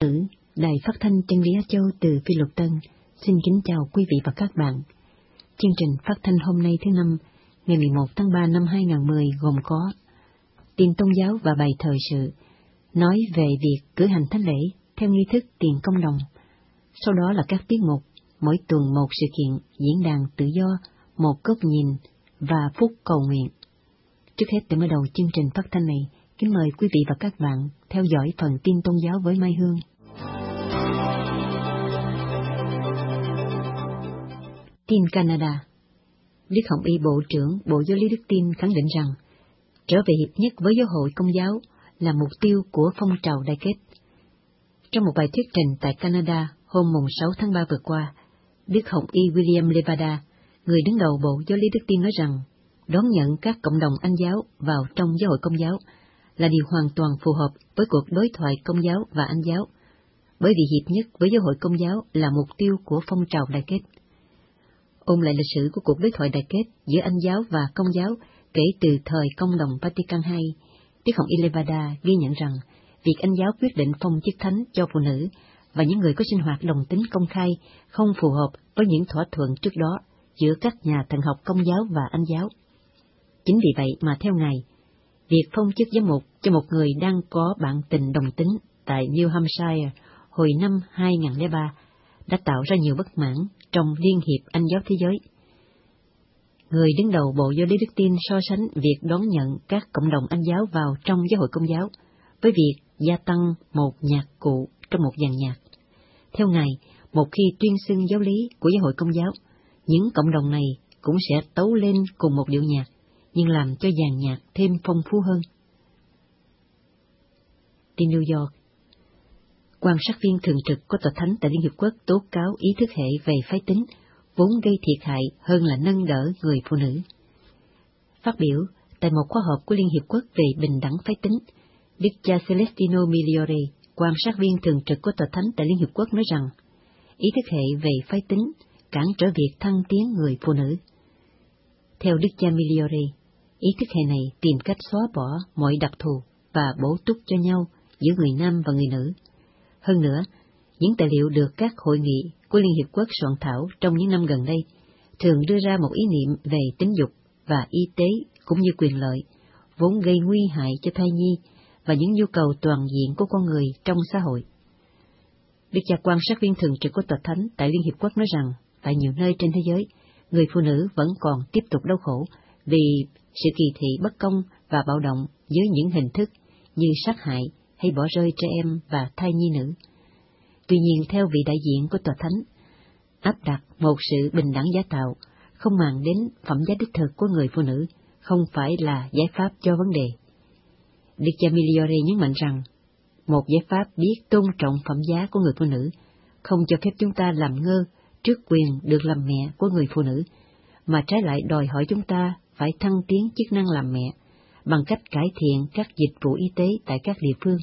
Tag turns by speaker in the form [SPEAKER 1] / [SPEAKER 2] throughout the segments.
[SPEAKER 1] Đài Phát thanh Chân lý Á Châu từ Phi Luật Tân xin kính chào quý vị và các bạn. Chương trình phát thanh hôm nay thứ Năm, ngày 11 tháng 3 năm 2010 gồm có tin tôn giáo và bài thời sự, nói về việc cử hành thánh lễ theo nghi thức tiền công đồng. Sau đó là các tiết mục, mỗi tuần một sự kiện, diễn đàn tự do, một góc nhìn và phút cầu nguyện. Trước hết, để mở đầu chương trình phát thanh này, kính mời quý vị và các bạn theo dõi phần tin tôn giáo với Mai Hương. Tin Canada. Đức Hồng Y Bộ trưởng Bộ Giáo lý Đức Tin khẳng định rằng trở về hiệp nhất với giáo hội Công giáo là mục tiêu của phong trào đại kết. Trong một bài thuyết trình tại Canada hôm 6 tháng 3 vừa qua, Đức Hồng Y William Levada, người đứng đầu Bộ Giáo lý Đức Tin, nói rằng đón nhận các cộng đồng Anh giáo vào trong giáo hội Công giáo là điều hoàn toàn phù hợp với cuộc đối thoại Công giáo và Anh giáo, bởi vì hiệp nhất với giáo hội Công giáo là mục tiêu của phong trào đại kết. Ôn lại lịch sử của cuộc đối thoại đại kết giữa Anh giáo và Công giáo kể từ thời Công đồng Vatican II, Đức Hồng Y Levada ghi nhận rằng việc Anh giáo quyết định phong chức thánh cho phụ nữ và những người có sinh hoạt đồng tính công khai không phù hợp với những thỏa thuận trước đó giữa các nhà thần học Công giáo và Anh giáo. Chính vì vậy mà theo Ngài, việc phong chức giám mục cho một người đang có bạn tình đồng tính tại New Hampshire hồi năm 2003 đã tạo ra nhiều bất mãn trong Liên hiệp Anh giáo thế giới. Người đứng đầu Bộ Giáo lý Đức Tin so sánh việc đón nhận các cộng đồng Anh giáo vào trong giáo hội Công giáo với việc gia tăng một nhạc cụ trong một dàn nhạc. Theo Ngài, một khi tuyên xưng giáo lý của giáo hội Công giáo, những cộng đồng này cũng sẽ tấu lên cùng một điệu nhạc, nhưng làm cho dàn nhạc thêm phong phú hơn. Tin New York. Quan sát viên thường trực của Tòa Thánh tại Liên Hiệp Quốc tố cáo ý thức hệ về phái tính vốn gây thiệt hại hơn là nâng đỡ người phụ nữ. Phát biểu tại một khóa họp của Liên Hiệp Quốc về bình đẳng phái tính, Đức cha Celestino Migliore, quan sát viên thường trực của Tòa Thánh tại Liên Hiệp Quốc, nói rằng ý thức hệ về phái tính cản trở việc thăng tiến người phụ nữ. Theo Đức cha Migliore, ý thức hệ này tìm cách xóa bỏ mọi đặc thù và bổ túc cho nhau giữa người nam và người nữ. Hơn nữa, những tài liệu được các hội nghị của Liên Hiệp Quốc soạn thảo trong những năm gần đây thường đưa ra một ý niệm về tính dục và y tế cũng như quyền lợi, vốn gây nguy hại cho thai nhi và những nhu cầu toàn diện của con người trong xã hội. Đức cha quan sát viên thường trực của Tòa Thánh tại Liên Hiệp Quốc nói rằng tại nhiều nơi trên thế giới, người phụ nữ vẫn còn tiếp tục đau khổ vì sự kỳ thị bất công và bạo động với những hình thức như sát hại hay bỏ rơi trẻ em và thai nhi nữ. Tuy nhiên, theo vị đại diện của Tòa Thánh, áp đặt một sự bình đẳng giá tạo, không màng đến phẩm giá đích thực của người phụ nữ, không phải là giải pháp cho vấn đề. Đức cha Migliore nhấn mạnh rằng, một giải pháp biết tôn trọng phẩm giá của người phụ nữ, không cho phép chúng ta làm ngơ trước quyền được làm mẹ của người phụ nữ, mà trái lại đòi hỏi chúng ta phải thăng tiến chức năng làm mẹ bằng cách cải thiện các dịch vụ y tế tại các địa phương.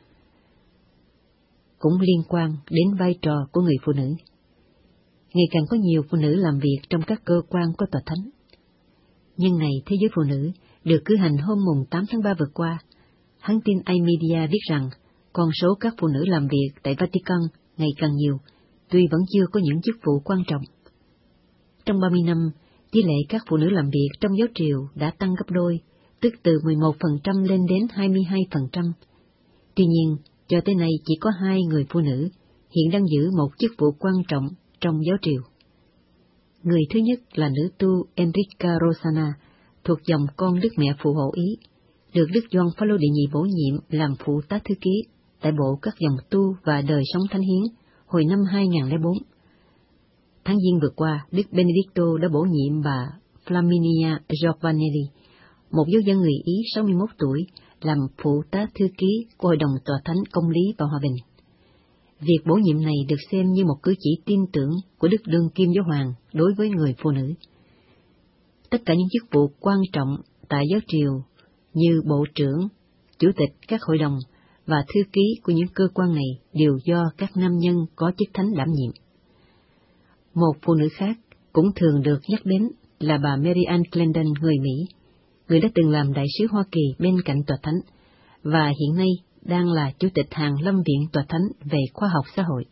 [SPEAKER 1] Cũng liên quan đến vai trò của người phụ nữ. Ngày càng có nhiều phụ nữ làm việc trong các cơ quan của Tòa Thánh. Nhân ngày Thế giới Phụ nữ được cử hành hôm 8 tháng 3 vừa qua, hãng tin iMedia viết rằng con số các phụ nữ làm việc tại Vatican ngày càng nhiều, tuy vẫn chưa có những chức vụ quan trọng. Trong 30 năm, tỷ lệ các phụ nữ làm việc trong giáo triều đã tăng gấp đôi, tức từ 11% lên đến 22%. Tuy nhiên, cho tới nay chỉ có 2 người phụ nữ hiện đang giữ một chức vụ quan trọng trong giáo triều. Người thứ nhất là nữ tu Enrica Rosana, thuộc dòng con Đức Mẹ Phù Hộ Ý, được Đức Gioan Phaolô đệ nhị bổ nhiệm làm phụ tá thư ký tại Bộ các dòng tu và đời sống thánh hiến hồi năm 2004. Tháng Giêng vừa qua, Đức Benedicto đã bổ nhiệm bà Flaminia Giovanelli, một giáo dân người Ý 61 tuổi, làm phụ tá thư ký của Hội đồng Tòa Thánh Công lý và Hòa bình. Việc bổ nhiệm này được xem như một cử chỉ tin tưởng của Đức Đương Kim Giáo Hoàng đối với người phụ nữ. Tất cả những chức vụ quan trọng tại giáo triều như bộ trưởng, chủ tịch các hội đồng và thư ký của những cơ quan này đều do các nam nhân có chức thánh đảm nhiệm. Một phụ nữ khác cũng thường được nhắc đến là bà Mary Ann Clendon người Mỹ, người đã từng làm đại sứ Hoa Kỳ bên cạnh Tòa Thánh, và hiện nay đang là chủ tịch Hàn Lâm Viện Tòa Thánh về khoa học xã hội.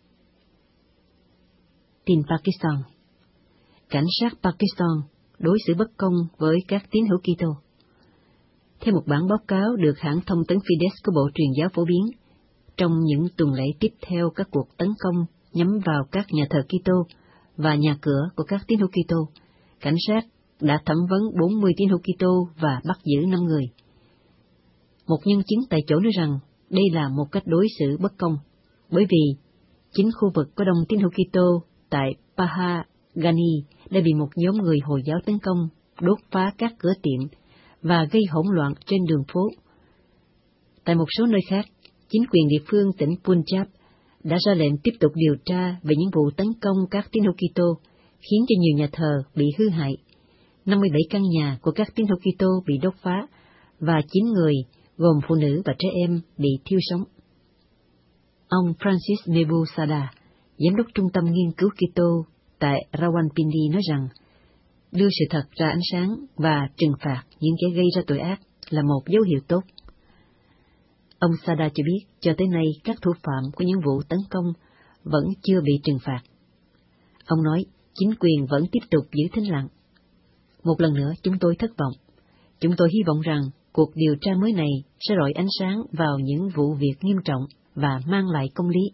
[SPEAKER 1] Tin Pakistan. Cảnh sát Pakistan đối xử bất công với các tín hữu Kitô. Theo một bản báo cáo được hãng thông tấn Fides của Bộ Truyền giáo phổ biến, trong những tuần lễ tiếp theo các cuộc tấn công nhắm vào các nhà thờ Kitô và nhà cửa của các tín hữu Kitô, cảnh sát đã thẩm vấn 40 tín hữu Kitô và bắt giữ 5 người. Một nhân chứng tại chỗ nói rằng đây là một cách đối xử bất công, bởi vì chính khu vực có đông tín hữu Kitô tại Pahagani đã bị một nhóm người Hồi giáo tấn công, đốt phá các cửa tiệm và gây hỗn loạn trên đường phố. Tại một số nơi khác, chính quyền địa phương tỉnh Punjab đã ra lệnh tiếp tục điều tra về những vụ tấn công các tín hữu Kitô, khiến cho nhiều nhà thờ bị hư hại. 57 căn nhà của các tín hữu Kitô bị đốt phá và 9 người, gồm phụ nữ và trẻ em, bị thiêu sống. Ông Francis Nebu Sada, giám đốc trung tâm nghiên cứu Kitô tại Rawalpindi nói rằng, đưa sự thật ra ánh sáng và trừng phạt những kẻ gây ra tội ác là một dấu hiệu tốt. Ông Sada cho biết cho tới nay các thủ phạm của những vụ tấn công vẫn chưa bị trừng phạt. Ông nói chính quyền vẫn tiếp tục giữ thinh lặng. Một lần nữa chúng tôi thất vọng. Chúng tôi hy vọng rằng cuộc điều tra mới này sẽ rọi ánh sáng vào những vụ việc nghiêm trọng và mang lại công lý.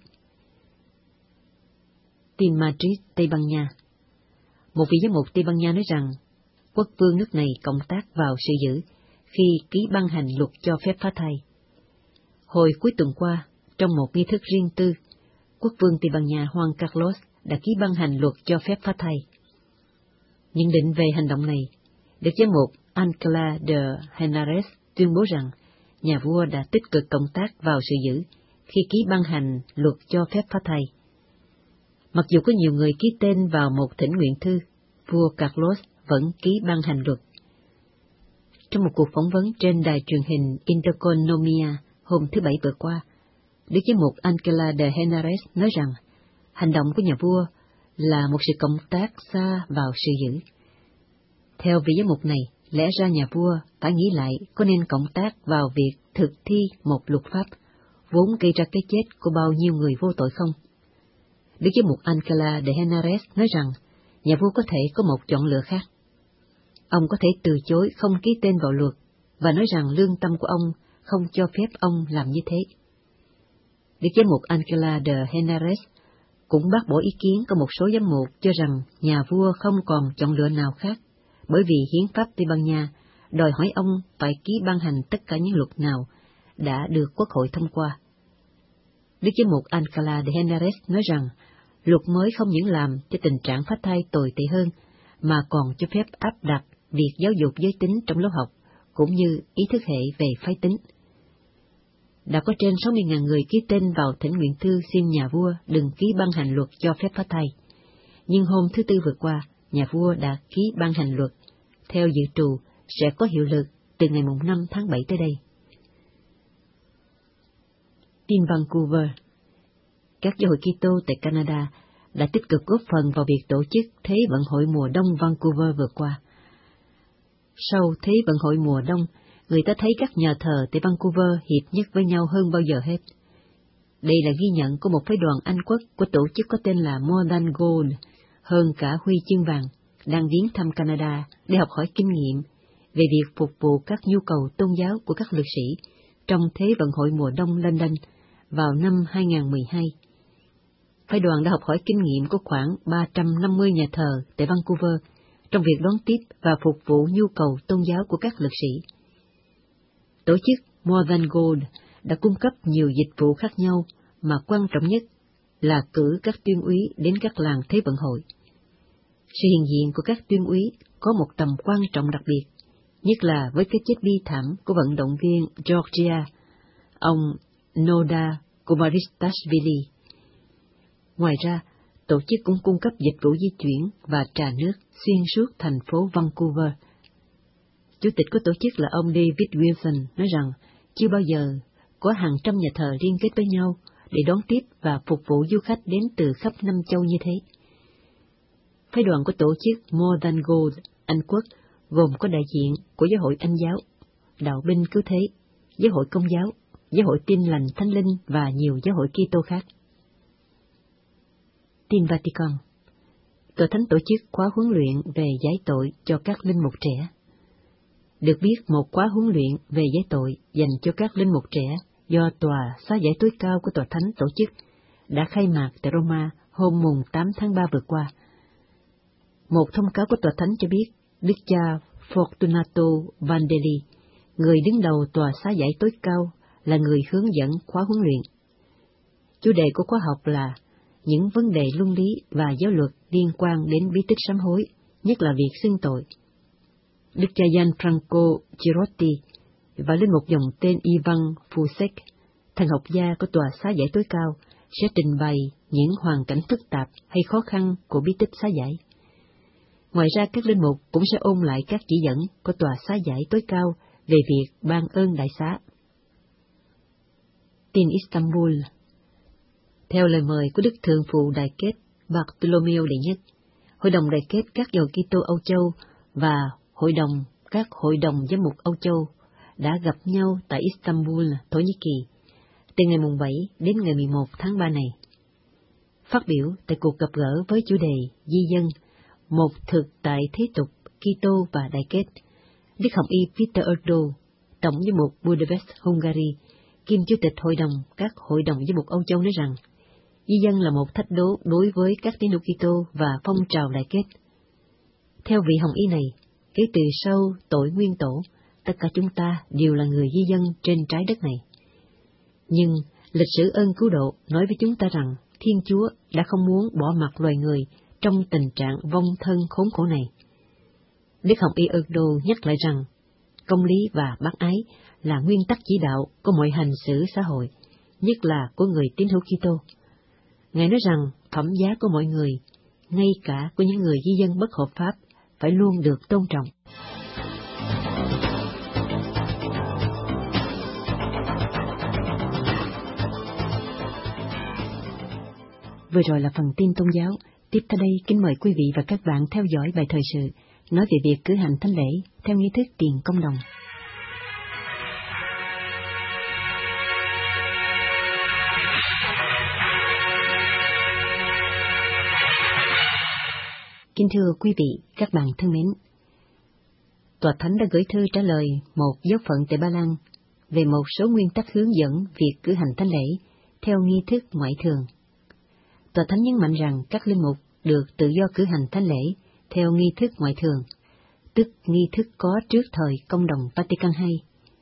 [SPEAKER 1] Tin Madrid, Tây Ban Nha. Một vị giám mục Tây Ban Nha nói rằng quốc vương nước này cộng tác vào sự dữ khi ký ban hành luật cho phép phá thai. Hồi cuối tuần qua, trong một nghi thức riêng tư, quốc vương Tây Ban Nha Juan Carlos đã ký ban hành luật cho phép phá thai. Nhận định về hành động này, Đức giám mục Alcalá de Henares tuyên bố rằng nhà vua đã tích cực cộng tác vào sự dữ khi ký ban hành luật cho phép phá thai. Mặc dù có nhiều người ký tên vào một thỉnh nguyện thư, vua Carlos vẫn ký ban hành luật. Trong một cuộc phỏng vấn trên đài truyền hình Intereconomia hôm thứ Bảy vừa qua, Đức giám mục Alcalá de Henares nói rằng hành động của nhà vua là một sự cộng tác xa vào sự dữ. Theo vị giám mục này, lẽ ra nhà vua phải nghĩ lại có nên cộng tác vào việc thực thi một luật pháp vốn gây ra cái chết của bao nhiêu người vô tội không? Đức giám mục Alcalá de Henares nói rằng nhà vua có thể có một chọn lựa khác. Ông có thể từ chối không ký tên vào luật và nói rằng lương tâm của ông không cho phép ông làm như thế. Đức giám mục Alcalá de Henares cũng bác bỏ ý kiến của một số giám mục cho rằng nhà vua không còn chọn lựa nào khác, bởi vì hiến pháp Tây Ban Nha đòi hỏi ông phải ký ban hành tất cả những luật nào đã được quốc hội thông qua. Đức giám mục Alcalá de Henares nói rằng luật mới không những làm cho tình trạng phá thai tồi tệ hơn, mà còn cho phép áp đặt việc giáo dục giới tính trong lớp học, cũng như ý thức hệ về phái tính. Đã có trên 60.000 người ký tên vào thỉnh nguyện thư xin nhà vua đừng ký ban hành luật cho phép phá thai. Nhưng hôm thứ Tư vừa qua, nhà vua đã ký ban hành luật, theo dự trù sẽ có hiệu lực từ ngày 5 tháng 7 tới đây. Tin Vancouver. Các giáo hội Kitô tại Canada đã tích cực góp phần vào việc tổ chức Thế vận hội mùa đông Vancouver vừa qua. Sau Thế vận hội mùa đông, người ta thấy các nhà thờ tại Vancouver hiệp nhất với nhau hơn bao giờ hết. Đây là ghi nhận của một phái đoàn Anh quốc của tổ chức có tên là More Than Gold, hơn cả huy chương vàng, đang viếng thăm Canada để học hỏi kinh nghiệm về việc phục vụ các nhu cầu tôn giáo của các lực sĩ trong Thế vận hội mùa đông London vào năm 2012. Phái đoàn đã học hỏi kinh nghiệm của khoảng 350 nhà thờ tại Vancouver trong việc đón tiếp và phục vụ nhu cầu tôn giáo của các lực sĩ. Tổ chức More Than Gold đã cung cấp nhiều dịch vụ khác nhau, mà quan trọng nhất là cử các tuyên úy đến các làng Thế vận hội. Sự hiện diện của các tuyên úy có một tầm quan trọng đặc biệt, nhất là với cái chết bi thảm của vận động viên Georgia, ông Noda Kumaristashvili. Ngoài ra, tổ chức cũng cung cấp dịch vụ di chuyển và trà nước xuyên suốt thành phố Vancouver. Chủ tịch của tổ chức là ông David Wilson nói rằng chưa bao giờ có hàng trăm nhà thờ liên kết với nhau để đón tiếp và phục vụ du khách đến từ khắp năm châu như thế. Phái đoàn của tổ chức More Than Gold Anh quốc gồm có đại diện của Giáo hội Anh giáo, Đạo binh Cứu thế, Giáo hội Công giáo, Giáo hội Tin Lành Thánh Linh và nhiều giáo hội Kitô khác. Tin Vatican. Tòa Thánh tổ chức khóa huấn luyện về giải tội cho các linh mục trẻ. Được biết, một khóa huấn luyện về giải tội dành cho các linh mục trẻ do Tòa Xá giải tối cao của Tòa Thánh tổ chức đã khai mạc tại Roma hôm mùng 8 tháng 3 vừa qua. Một thông cáo của Tòa Thánh cho biết, Đức cha Fortunato Vandelli, người đứng đầu Tòa Xá giải tối cao, là người hướng dẫn khóa huấn luyện. Chủ đề của khóa học là những vấn đề luân lý và giáo luật liên quan đến bí tích sám hối, nhất là việc xưng tội. Đức cha Gianfranco Girotti và linh mục dòng tên Ivan Fusek, thần học gia của Tòa Xá giải tối cao, sẽ trình bày những hoàn cảnh phức tạp hay khó khăn của bí tích xá giải. Ngoài ra, các linh mục cũng sẽ ôn lại các chỉ dẫn của Tòa Xá giải tối cao về việc ban ơn đại xá. Tin Istanbul. Theo lời mời của Đức Thượng phụ Đại kết Bartolomeo đệ nhất, Hội đồng Đại kết các giáo Kitô Âu Châu và các hội đồng giám mục Âu Châu đã gặp nhau tại Istanbul, Thổ Nhĩ Kỳ, từ ngày 7 đến ngày 11 tháng 3 này. Phát biểu tại cuộc gặp gỡ với chủ đề Di dân, một thực tại thế tục, Kitô và Đại kết, Đức Hồng y Peter Erdo, Tổng giám mục Budapest, Hungary, kiêm Chủ tịch các hội đồng giám mục Âu Châu nói rằng, di dân là một thách đố đối với các tín đồ Kitô và phong trào Đại kết. Theo vị Hồng y này, kể từ sau tội nguyên tổ, tất cả chúng ta đều là người di dân trên trái đất này. Nhưng lịch sử ơn cứu độ nói với chúng ta rằng Thiên Chúa đã không muốn bỏ mặc loài người trong tình trạng vong thân khốn khổ này. Đức Hồng y Erdo nhắc lại rằng công lý và bác ái là nguyên tắc chỉ đạo của mọi hành xử xã hội, nhất là của người tín hữu Kitô. Ngài nói rằng phẩm giá của mọi người, ngay cả của những người di dân bất hợp pháp, phải luôn được tôn trọng. Vừa rồi là phần tin tôn giáo. Tiếp theo đây, kính mời quý vị và các bạn theo dõi bài thời sự nói về việc cử hành thánh lễ theo nghi thức tiền công đồng. Kính thưa quý vị, các bạn thân mến, Tòa Thánh đã gửi thư trả lời một giáo phận tại Ba Lan về một số nguyên tắc hướng dẫn việc cử hành thánh lễ theo nghi thức ngoại thường. Tòa Thánh nhấn mạnh rằng các linh mục được tự do cử hành thánh lễ theo nghi thức ngoại thường, tức nghi thức có trước thời Công đồng Vatican II.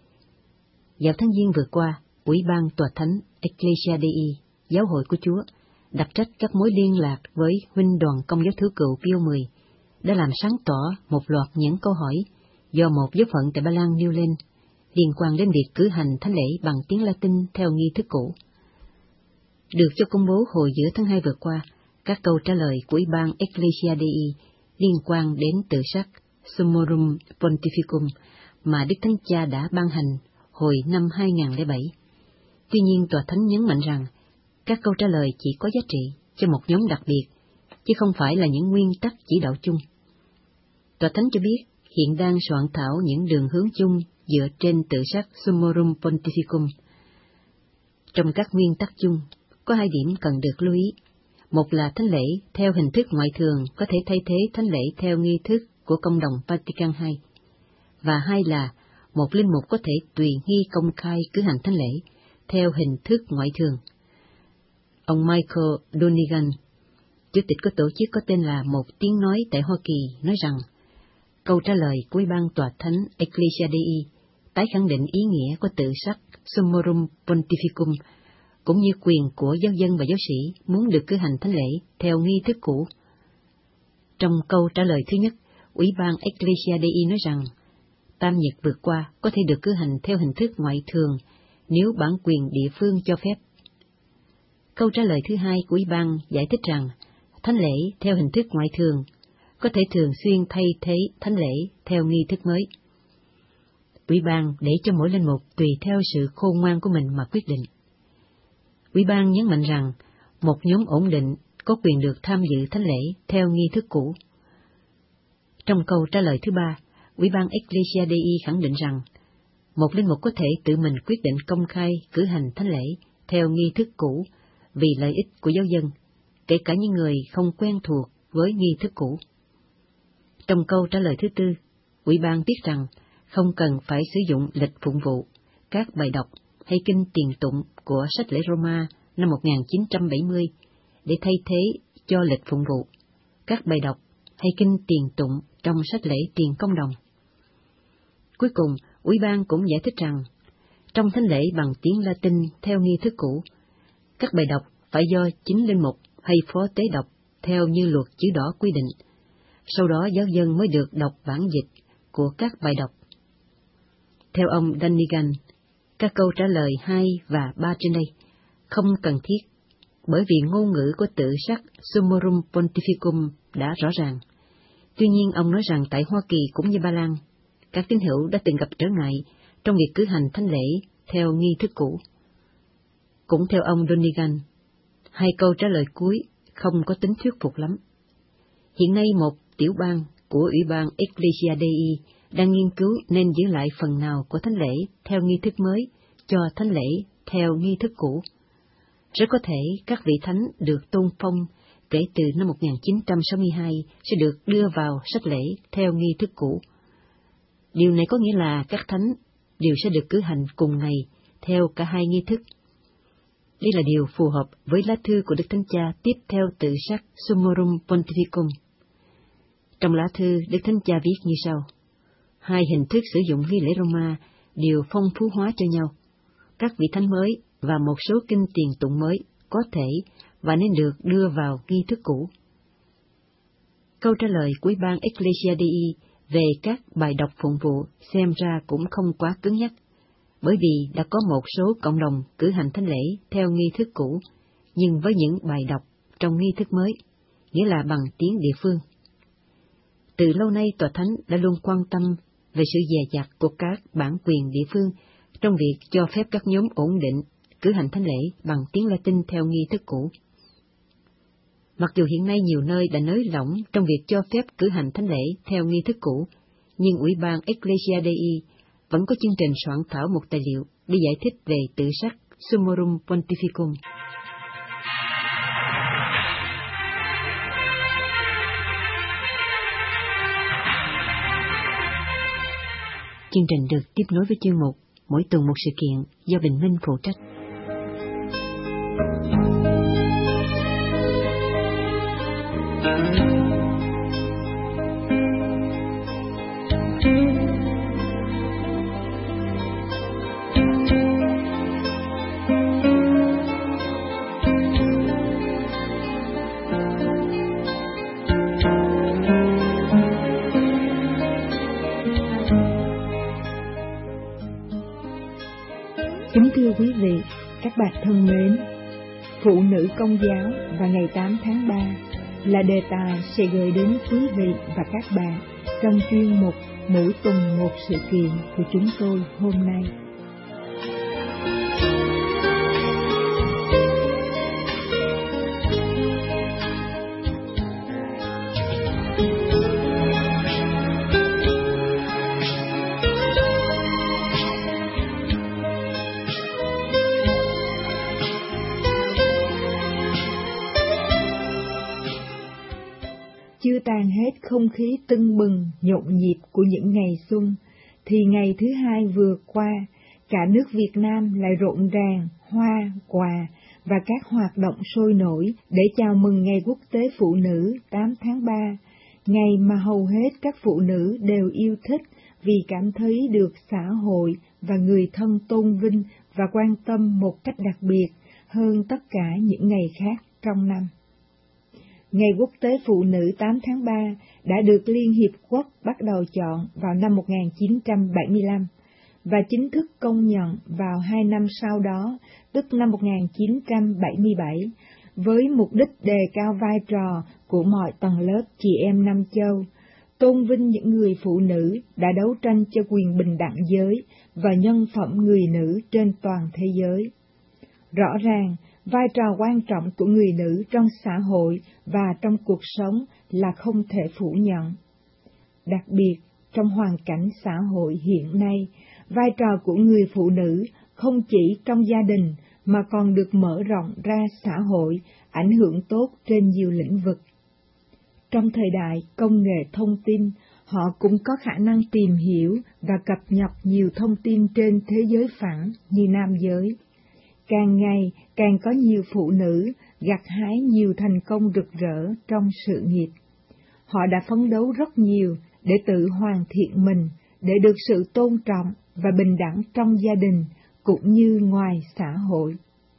[SPEAKER 1] Vào tháng Giêng vừa qua, Ủy ban Tòa Thánh Ecclesia Dei, Giáo hội của Chúa, đặc trách các mối liên lạc với Huynh đoàn Công giáo Thứ Cựu Pio X, đã làm sáng tỏ một loạt những câu hỏi do một giáo phận tại Ba Lan nêu lên liên quan đến việc cử hành thánh lễ bằng tiếng Latin theo nghi thức cũ. Được cho công bố hồi giữa tháng 2 vừa qua, các câu trả lời của Ủy ban Ecclesia Dei liên quan đến tự sắc Summorum Pontificum mà Đức Thánh Cha đã ban hành hồi năm 2007. Tuy nhiên, Tòa Thánh nhấn mạnh rằng các câu trả lời chỉ có giá trị cho một nhóm đặc biệt, chứ không phải là những nguyên tắc chỉ đạo chung. Tòa Thánh cho biết hiện đang soạn thảo những đường hướng chung dựa trên tự sắc Summorum Pontificum. Trong các nguyên tắc chung, có hai điểm cần được lưu ý. Một là thánh lễ theo hình thức ngoại thường có thể thay thế thánh lễ theo nghi thức của Công đồng Vatican II. Và hai là một linh mục có thể tùy nghi công khai cử hành thánh lễ theo hình thức ngoại thường. Ông Michael Donegan, chủ tịch của tổ chức có tên là Một Tiếng Nói tại Hoa Kỳ, nói rằng câu trả lời của Ủy ban Tòa Thánh Ecclesia Dei tái khẳng định ý nghĩa của tự sắc Summorum Pontificum, cũng như quyền của giáo dân và giáo sĩ muốn được cử hành thánh lễ theo nghi thức cũ. Trong câu trả lời thứ nhất, Ủy ban Ecclesia Dei nói rằng Tam Nhật vượt qua có thể được cử hành theo hình thức ngoại thường nếu bản quyền địa phương cho phép. Câu trả lời thứ hai của Ủy ban giải thích rằng thánh lễ theo hình thức ngoại thường có thể thường xuyên thay thế thánh lễ theo nghi thức mới. Ủy ban để cho mỗi linh mục tùy theo sự khôn ngoan của mình mà quyết định. Ủy ban nhấn mạnh rằng một nhóm ổn định có quyền được tham dự thánh lễ theo nghi thức cũ. Trong câu trả lời thứ ba, Ủy ban Ecclesia Dei khẳng định rằng một linh mục có thể tự mình quyết định công khai cử hành thánh lễ theo nghi thức cũ vì lợi ích của giáo dân, kể cả những người không quen thuộc với nghi thức cũ. Trong câu trả lời thứ tư, Ủy ban biết rằng không cần phải sử dụng lịch phụng vụ, các bài đọc hay kinh tiền tụng của sách lễ Roma năm 1970 để thay thế cho lịch phụng vụ, các bài đọc hay kinh tiền tụng trong sách lễ tiền công đồng. Cuối cùng, Ủy ban cũng giải thích rằng, trong thánh lễ bằng tiếng Latin theo nghi thức cũ, các bài đọc phải do chính linh mục hay phó tế đọc theo như luật chữ đỏ quy định. Sau đó giáo dân mới được đọc bản dịch của các bài đọc. Theo ông Dunnigan, các câu trả lời 2 và 3 trên đây không cần thiết, bởi vì ngôn ngữ của tự sắc Summorum Pontificum đã rõ ràng. Tuy nhiên, ông nói rằng tại Hoa Kỳ cũng như Ba Lan, các tín hữu đã từng gặp trở ngại trong việc cử hành thánh lễ theo nghi thức cũ. Cũng theo ông Dunnigan, 2 câu trả lời cuối không có tính thuyết phục lắm. Hiện nay một tiểu bang của Ủy ban Ecclesia Dei đang nghiên cứu nên giữ lại phần nào của thánh lễ theo nghi thức mới cho thánh lễ theo nghi thức cũ. Rất có thể các vị thánh được tôn phong kể từ năm 1962 sẽ được đưa vào sách lễ theo nghi thức cũ. Điều này có nghĩa là các thánh đều sẽ được cử hành cùng ngày theo cả hai nghi thức. Đây là điều phù hợp với lá thư của Đức Thánh Cha tiếp theo tự sắc Summorum Pontificum. Trong lá thư, Đức Thánh Cha viết như sau: 2 hình thức sử dụng nghi lễ Roma đều phong phú hóa cho nhau. Các vị thánh mới và một số kinh tiền tụng mới có thể và nên được đưa vào nghi thức cũ. Câu trả lời của Ủy ban Ecclesia Dei về các bài đọc phụng vụ xem ra cũng không quá cứng nhắc, bởi vì đã có một số cộng đồng cử hành thánh lễ theo nghi thức cũ, nhưng với những bài đọc trong nghi thức mới, nghĩa là bằng tiếng địa phương. Từ lâu nay Tòa Thánh đã luôn quan tâm về sự dè dặt của các bản quyền địa phương trong việc cho phép các nhóm ổn định cử hành thánh lễ bằng tiếng Latin theo nghi thức cũ. Mặc dù hiện nay nhiều nơi đã nới lỏng trong việc cho phép cử hành thánh lễ theo nghi thức cũ, nhưng Ủy ban Ecclesia Dei vẫn có chương trình soạn thảo một tài liệu để giải thích về tự sắc Summorum Pontificum. Chương trình được tiếp nối với chuyên mục Mỗi tuần một sự kiện do Bình Minh phụ trách.
[SPEAKER 2] Kính thưa quý vị, các bạn thân mến, Phụ nữ Công giáo và ngày 8 tháng 3 là đề tài sẽ gửi đến quý vị và các bạn trong chuyên mục Mỗi tuần một sự kiện của chúng tôi hôm nay. Chưa tàn hết không khí tưng bừng, nhộn nhịp của những ngày xuân, thì ngày thứ Hai vừa qua, cả nước Việt Nam lại rộn ràng, hoa, quà và các hoạt động sôi nổi để chào mừng Ngày Quốc tế Phụ nữ 8 tháng 3, ngày mà hầu hết các phụ nữ đều yêu thích vì cảm thấy được xã hội và người thân tôn vinh và quan tâm một cách đặc biệt hơn tất cả những ngày khác trong năm. Ngày Quốc tế Phụ nữ 8 tháng 3 đã được Liên Hiệp Quốc bắt đầu chọn vào năm 1975 và chính thức công nhận vào 2 năm sau đó, tức năm 1977, với mục đích đề cao vai trò của mọi tầng lớp chị em Nam Châu, tôn vinh những người phụ nữ đã đấu tranh cho quyền bình đẳng giới và nhân phẩm người nữ trên toàn thế giới. Rõ ràng, vai trò quan trọng của người nữ trong xã hội và trong cuộc sống là không thể phủ nhận. Đặc biệt, trong hoàn cảnh xã hội hiện nay, vai trò của người phụ nữ không chỉ trong gia đình mà còn được mở rộng ra xã hội, ảnh hưởng tốt trên nhiều lĩnh vực. Trong thời đại công nghệ thông tin, họ cũng có khả năng tìm hiểu và cập nhật nhiều thông tin trên thế giới phẳng như nam giới. Càng ngày càng có nhiều phụ nữ gặt hái nhiều thành công rực rỡ trong sự nghiệp. Họ đã phấn đấu rất nhiều để tự hoàn thiện mình, để được sự tôn trọng và bình đẳng trong gia đình cũng như ngoài xã hội.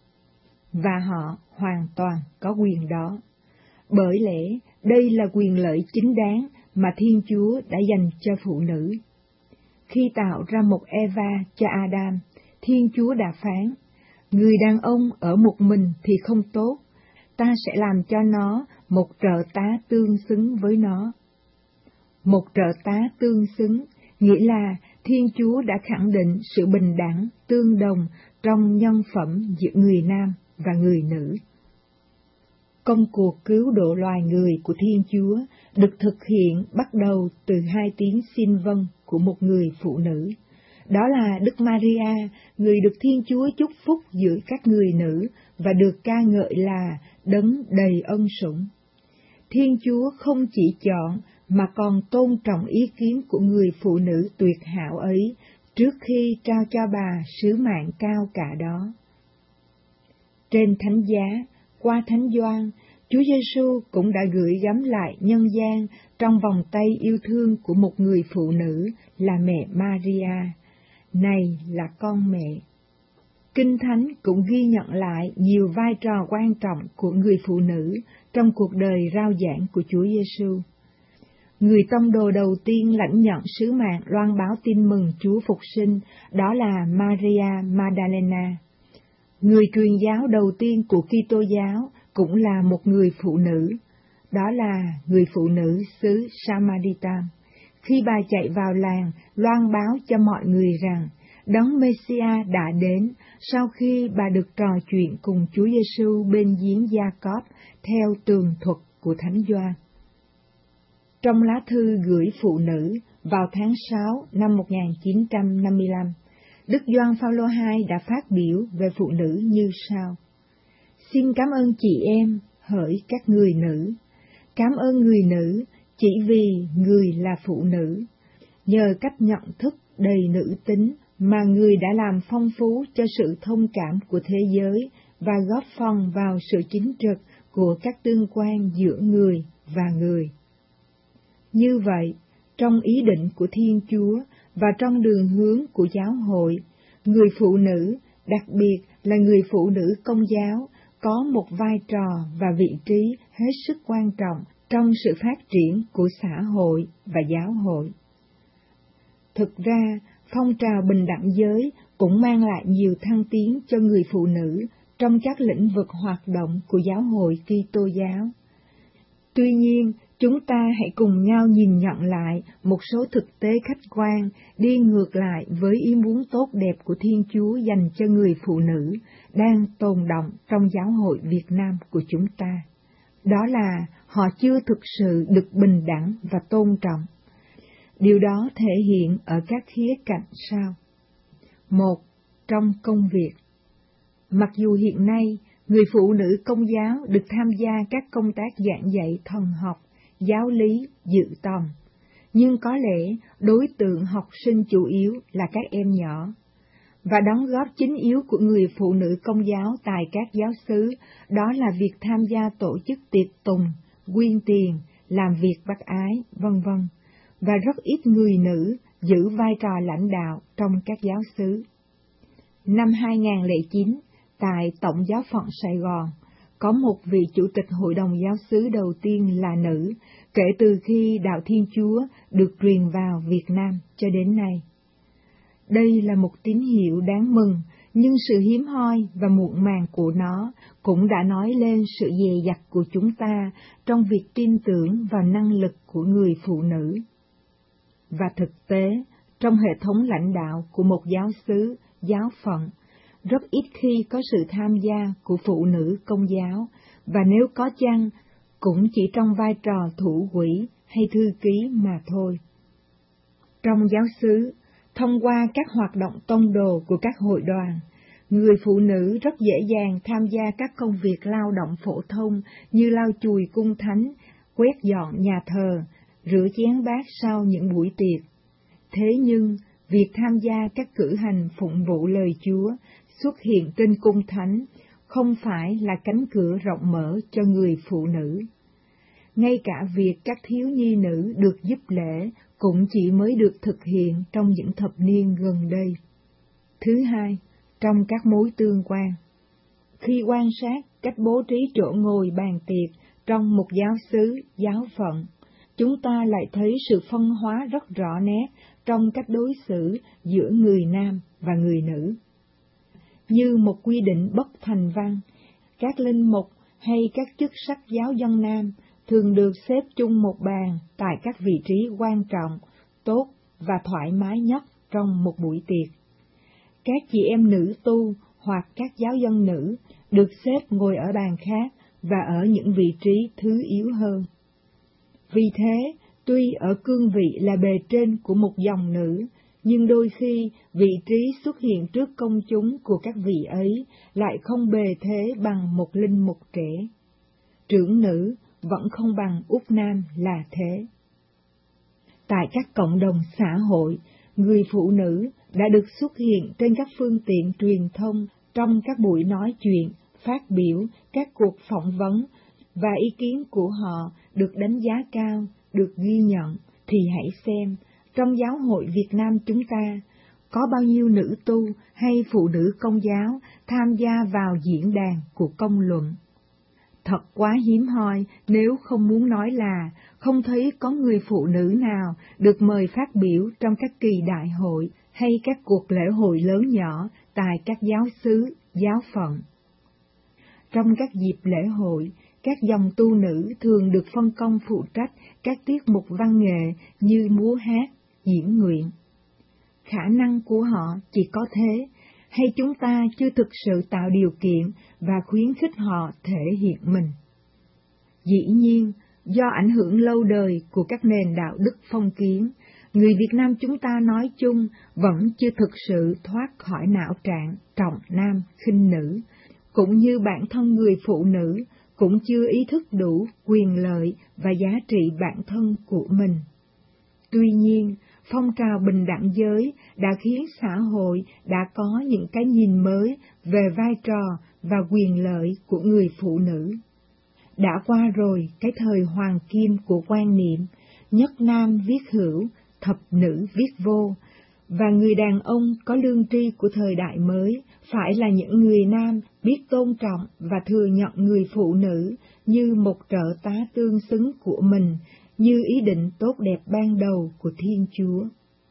[SPEAKER 2] Và họ hoàn toàn có quyền đó. Bởi lẽ đây là quyền lợi chính đáng mà Thiên Chúa đã dành cho phụ nữ. Khi tạo ra một Eva cho Adam, Thiên Chúa đã phán, người đàn ông ở một mình thì không tốt, ta sẽ làm cho nó một trợ tá tương xứng với nó. Một trợ tá tương xứng nghĩa là Thiên Chúa đã khẳng định sự bình đẳng, tương đồng trong nhân phẩm giữa người nam và người nữ. Công cuộc cứu độ loài người của Thiên Chúa được thực hiện bắt đầu từ 2 tiếng xin vâng của một người phụ nữ. Đó là Đức Maria, người được Thiên Chúa chúc phúc giữa các người nữ và được ca ngợi là đấng đầy ân sủng. Thiên Chúa không chỉ chọn mà còn tôn trọng ý kiến của người phụ nữ tuyệt hảo ấy trước khi trao cho bà sứ mạng cao cả đó. Trên thánh giá, qua Thánh Gioan, Chúa Giêsu cũng đã gửi gắm lại nhân gian trong vòng tay yêu thương của một người phụ nữ là mẹ Maria. Này là con mẹ. Kinh Thánh cũng ghi nhận lại nhiều vai trò quan trọng của người phụ nữ trong cuộc đời rao giảng của Chúa Giêsu. Người tông đồ đầu tiên lãnh nhận sứ mạng loan báo tin mừng Chúa phục sinh, đó là Maria Magdalena. Người truyền giáo đầu tiên của Kitô giáo cũng là một người phụ nữ, đó là người phụ nữ xứ Samaritan. Khi bà chạy vào làng loan báo cho mọi người rằng Đấng Mêsia đã đến, sau khi bà được trò chuyện cùng Chúa Giêsu bên giếng Gia-cóp theo tường thuật của Thánh Gioan. Trong lá thư gửi phụ nữ vào tháng 6 năm 1955, Đức Gioan Phaolô II đã phát biểu về phụ nữ như sau: Xin cảm ơn chị em, hỡi các người nữ. Cảm ơn người nữ chỉ vì người là phụ nữ. Nhờ cách nhận thức đầy nữ tính mà người đã làm phong phú cho sự thông cảm của thế giới và góp phần vào sự chính trực của các tương quan giữa người và người. Như vậy, trong ý định của Thiên Chúa và trong đường hướng của giáo hội, người phụ nữ, đặc biệt là người phụ nữ Công giáo, có một vai trò và vị trí hết sức quan trọng trong sự phát triển của xã hội và giáo hội. Thực ra, phong trào bình đẳng giới cũng mang lại nhiều thăng tiến cho người phụ nữ trong các lĩnh vực hoạt động của giáo hội Kitô giáo. Tuy nhiên, chúng ta hãy cùng nhau nhìn nhận lại một số thực tế khách quan đi ngược lại với ý muốn tốt đẹp của Thiên Chúa dành cho người phụ nữ đang tồn động trong giáo hội Việt Nam của chúng ta. Đó là họ chưa thực sự được bình đẳng và tôn trọng. Điều đó thể hiện ở các khía cạnh sau. 1. Trong công việc. Mặc dù hiện nay, người phụ nữ Công giáo được tham gia các công tác giảng dạy thần học, giáo lý, dự tòng, nhưng có lẽ đối tượng học sinh chủ yếu là các em nhỏ. Và đóng góp chính yếu của người phụ nữ Công giáo tại các giáo xứ, đó là việc tham gia tổ chức tiệc tùng, quyên tiền, làm việc bác ái, vân vân. Và rất ít người nữ giữ vai trò lãnh đạo trong các giáo xứ. Năm 2009, tại Tổng giáo phận Sài Gòn, có một vị chủ tịch hội đồng giáo xứ đầu tiên là nữ, kể từ khi đạo Thiên Chúa được truyền vào Việt Nam cho đến nay. Đây là một tín hiệu đáng mừng, nhưng sự hiếm hoi và muộn màng của nó cũng đã nói lên sự dè dặt của chúng ta trong việc tin tưởng vào năng lực của người phụ nữ. Và thực tế, trong hệ thống lãnh đạo của một giáo xứ, giáo phận, rất ít khi có sự tham gia của phụ nữ Công giáo, và nếu có chăng, cũng chỉ trong vai trò thủ quỹ hay thư ký mà thôi. Trong giáo xứ, Thông qua các hoạt động tông đồ của các hội đoàn, người phụ nữ rất dễ dàng tham gia các công việc lao động phổ thông như lau chùi cung thánh, quét dọn nhà thờ, rửa chén bát sau những buổi tiệc. Thế nhưng, việc tham gia các cử hành phụng vụ lời Chúa xuất hiện trên cung thánh không phải là cánh cửa rộng mở cho người phụ nữ. Ngay cả việc các thiếu nhi nữ được giúp lễ cũng chỉ mới được thực hiện trong những thập niên gần đây. Thứ hai, trong các mối tương quan. Khi quan sát cách bố trí chỗ ngồi bàn tiệc trong một giáo xứ, giáo phận, chúng ta lại thấy sự phân hóa rất rõ nét trong cách đối xử giữa người nam và người nữ. Như một quy định bất thành văn, các linh mục hay các chức sắc giáo dân nam thường được xếp chung một bàn tại các vị trí quan trọng, tốt và thoải mái nhất trong một buổi tiệc. Các chị em nữ tu hoặc các giáo dân nữ được xếp ngồi ở bàn khác và ở những vị trí thứ yếu hơn. Vì thế, tuy ở cương vị là bề trên của một dòng nữ, nhưng đôi khi vị trí xuất hiện trước công chúng của các vị ấy lại không bề thế bằng một linh mục trẻ. Trưởng nữ vẫn không bằng út nam là thế. Tại các cộng đồng xã hội, người phụ nữ đã được xuất hiện trên các phương tiện truyền thông trong các buổi nói chuyện, phát biểu, các cuộc phỏng vấn, và ý kiến của họ được đánh giá cao, được ghi nhận. Thì hãy xem, trong giáo hội Việt Nam chúng ta, có bao nhiêu nữ tu hay phụ nữ công giáo tham gia vào diễn đàn của công luận. Thật quá hiếm hoi nếu không muốn nói là không thấy có người phụ nữ nào được mời phát biểu trong các kỳ đại hội hay các cuộc lễ hội lớn nhỏ tại các giáo xứ, giáo phận. Trong các dịp lễ hội, các dòng tu nữ thường được phân công phụ trách các tiết mục văn nghệ như múa hát, diễn nguyện. Khả năng của họ chỉ có thế, hay chúng ta chưa thực sự tạo điều kiện và khuyến khích họ thể hiện mình? Dĩ nhiên, do ảnh hưởng lâu đời của các nền đạo đức phong kiến, người Việt Nam chúng ta nói chung vẫn chưa thực sự thoát khỏi não trạng trọng nam khinh nữ, cũng như bản thân người phụ nữ cũng chưa ý thức đủ quyền lợi và giá trị bản thân của mình. Tuy nhiên, phong trào bình đẳng giới đã khiến xã hội đã có những cái nhìn mới về vai trò và quyền lợi của người phụ nữ. Đã qua rồi cái thời hoàng kim của quan niệm, nhất nam viết hữu, thập nữ viết vô, và người đàn ông có lương tri của thời đại mới phải là những người nam biết tôn trọng và thừa nhận người phụ nữ như một trợ tá tương xứng của mình, như ý định tốt đẹp ban đầu của Thiên Chúa.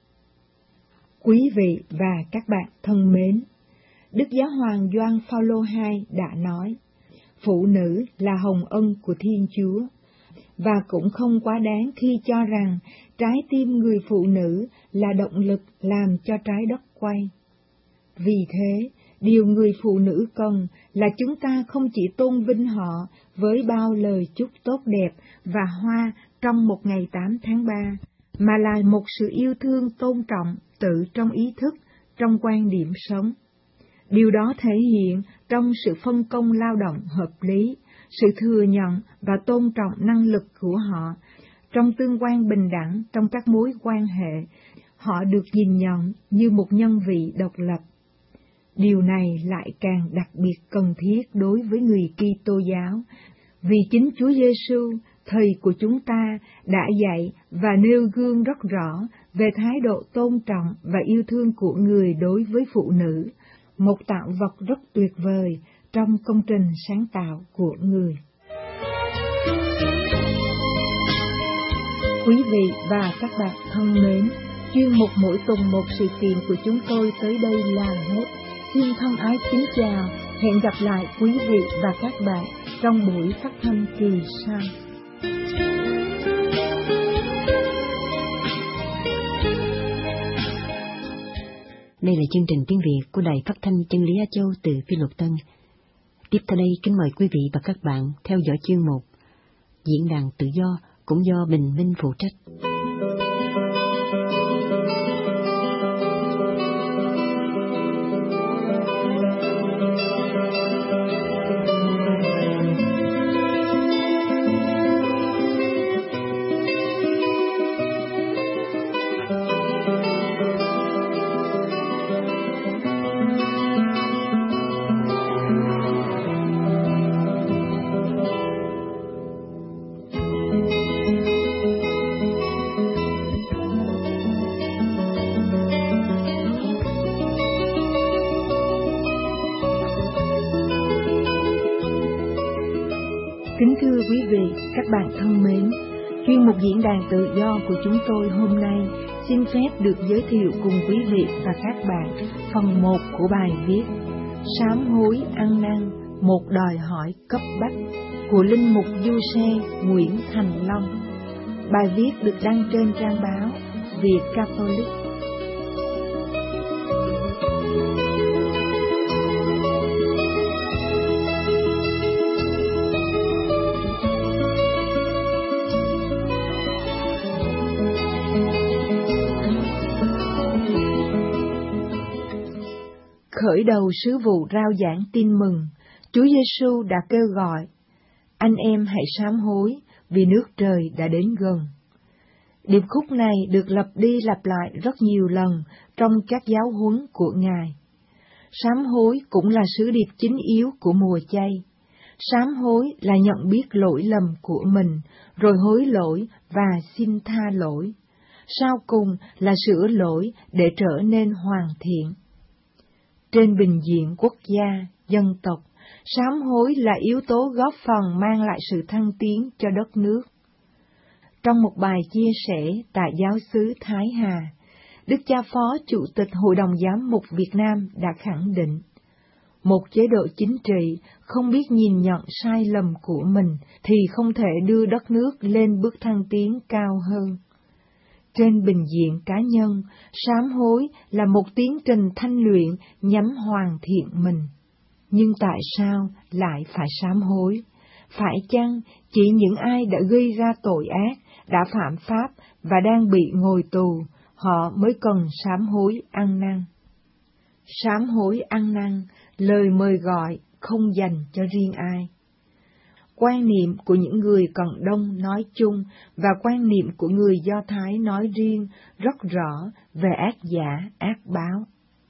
[SPEAKER 2] Quý vị và các bạn thân mến, Đức Giáo hoàng Gioan Phaolô II đã nói, phụ nữ là hồng ân của Thiên Chúa, và cũng không quá đáng khi cho rằng trái tim người phụ nữ là động lực làm cho trái đất quay. Vì thế, điều người phụ nữ cần là chúng ta không chỉ tôn vinh họ với bao lời chúc tốt đẹp và hoa trong một ngày 8 tháng 3, mà là một sự yêu thương tôn trọng tự trong ý thức, trong quan điểm sống. Điều đó thể hiện trong sự phân công lao động hợp lý, sự thừa nhận và tôn trọng năng lực của họ, trong tương quan bình đẳng trong các mối quan hệ, họ được nhìn nhận như một nhân vị độc lập. Điều này lại càng đặc biệt cần thiết đối với người Kitô giáo, vì chính Chúa Giêsu, Thầy của chúng ta, đã dạy và nêu gương rất rõ về thái độ tôn trọng và yêu thương của người đối với phụ nữ, một tạo vật rất tuyệt vời trong công trình sáng tạo của người. Quý vị và các bạn thân mến, chuyên mục mỗi tuần một sự kiện của chúng tôi tới đây là hết. Xin thân ái kính chào, hẹn gặp lại quý vị và các bạn trong buổi phát thanh kỳ sau.
[SPEAKER 1] Đây là chương trình tiếng Việt của Đài Phát thanh Chân lý Á Châu từ Phi Luật Tân. Tiếp theo đây kính mời quý vị và các bạn theo dõi chuyên mục Diễn đàn tự do cũng do Bình Minh phụ trách.
[SPEAKER 2] Kính thưa quý vị, các bạn thân mến, chuyên mục diễn đàn tự do của chúng tôi hôm nay xin phép được giới thiệu cùng quý vị và các bạn phần 1 của bài viết Sám hối ăn năn, một đòi hỏi cấp bách của Linh mục Du Xe Nguyễn Thành Long. Bài viết được đăng trên trang báo Việt Catholic. Khởi đầu sứ vụ rao giảng tin mừng, Chúa Giêsu đã kêu gọi, anh em hãy sám hối vì nước trời đã đến gần. Điệp khúc này được lặp đi lặp lại rất nhiều lần trong các giáo huấn của Ngài. Sám hối cũng là sứ điệp chính yếu của mùa chay. Sám hối là nhận biết lỗi lầm của mình, rồi hối lỗi và xin tha lỗi. Sau cùng là sửa lỗi để trở nên hoàn thiện. Trên bình diện quốc gia, dân tộc, sám hối là yếu tố góp phần mang lại sự thăng tiến cho đất nước. Trong một bài chia sẻ tại giáo xứ Thái Hà, Đức Cha Phó Chủ tịch Hội đồng Giám mục Việt Nam đã khẳng định, một chế độ chính trị không biết nhìn nhận sai lầm của mình thì không thể đưa đất nước lên bước thăng tiến cao hơn. Trên bình diện cá nhân, sám hối là một tiến trình thanh luyện nhằm hoàn thiện mình. Nhưng tại sao lại phải sám hối? Phải chăng chỉ những ai đã gây ra tội ác, đã phạm pháp và đang bị ngồi tù, họ mới cần sám hối ăn năn? Sám hối ăn năn, lời mời gọi không dành cho riêng ai. Quan niệm của những người Cận Đông nói chung và quan niệm của người Do Thái nói riêng rất rõ về ác giả, ác báo.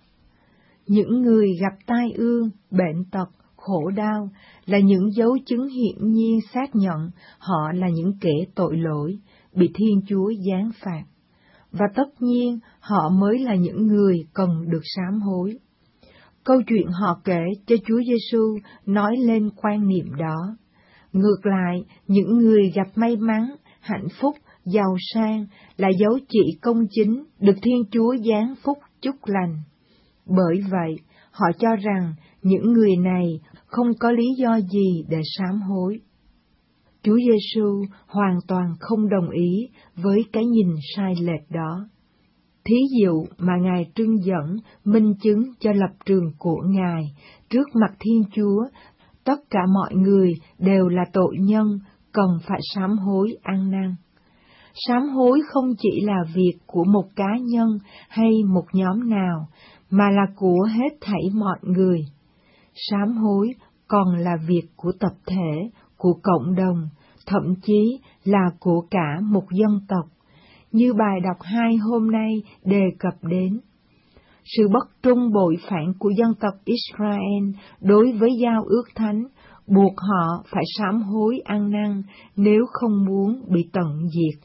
[SPEAKER 2] Những người gặp tai ương, bệnh tật, khổ đau là những dấu chứng hiển nhiên xác nhận họ là những kẻ tội lỗi, bị Thiên Chúa giáng phạt, và tất nhiên họ mới là những người cần được sám hối. Câu chuyện họ kể cho Chúa Giêsu nói lên quan niệm đó. Ngược lại, những người gặp may mắn, hạnh phúc, giàu sang là dấu chỉ công chính được Thiên Chúa giáng phúc chúc lành. Bởi vậy, họ cho rằng những người này không có lý do gì để sám hối. Chúa Giêsu hoàn toàn không đồng ý với cái nhìn sai lệch đó. Thí dụ mà Ngài trưng dẫn, minh chứng cho lập trường của Ngài trước mặt Thiên Chúa, tất cả mọi người đều là tội nhân, cần phải sám hối ăn năn. Sám hối không chỉ là việc của một cá nhân hay một nhóm nào, mà là của hết thảy mọi người. Sám hối còn là việc của tập thể, của cộng đồng, thậm chí là của cả một dân tộc, như bài đọc 2 hôm nay đề cập đến. Sự bất trung bội phản của dân tộc Israel đối với giao ước thánh buộc họ phải sám hối ăn năn nếu không muốn bị tận diệt.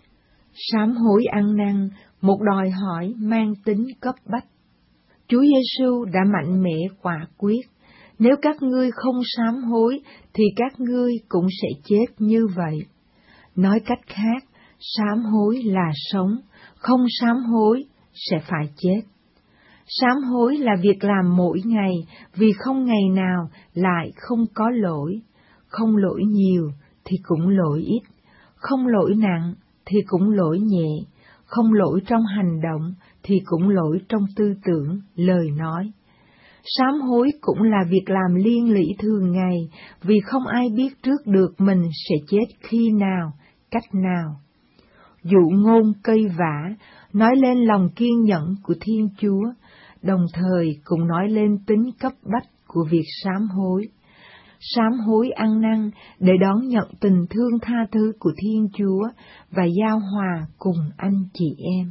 [SPEAKER 2] Sám hối ăn năn, một đòi hỏi mang tính cấp bách. Chúa Giêsu đã mạnh mẽ quả quyết, nếu các ngươi không sám hối thì các ngươi cũng sẽ chết như vậy. Nói cách khác, sám hối là sống, không sám hối sẽ phải chết. Sám hối là việc làm mỗi ngày, vì không ngày nào lại không có lỗi, không lỗi nhiều thì cũng lỗi ít, không lỗi nặng thì cũng lỗi nhẹ, không lỗi trong hành động thì cũng lỗi trong tư tưởng, lời nói. Sám hối cũng là việc làm liên lỉ thường ngày, vì không ai biết trước được mình sẽ chết khi nào, cách nào. Dụ ngôn cây vả nói lên lòng kiên nhẫn của Thiên Chúa, đồng thời cũng nói lên tính cấp bách của việc sám hối. Sám hối ăn năn để đón nhận tình thương tha thứ của Thiên Chúa và giao hòa cùng anh chị em.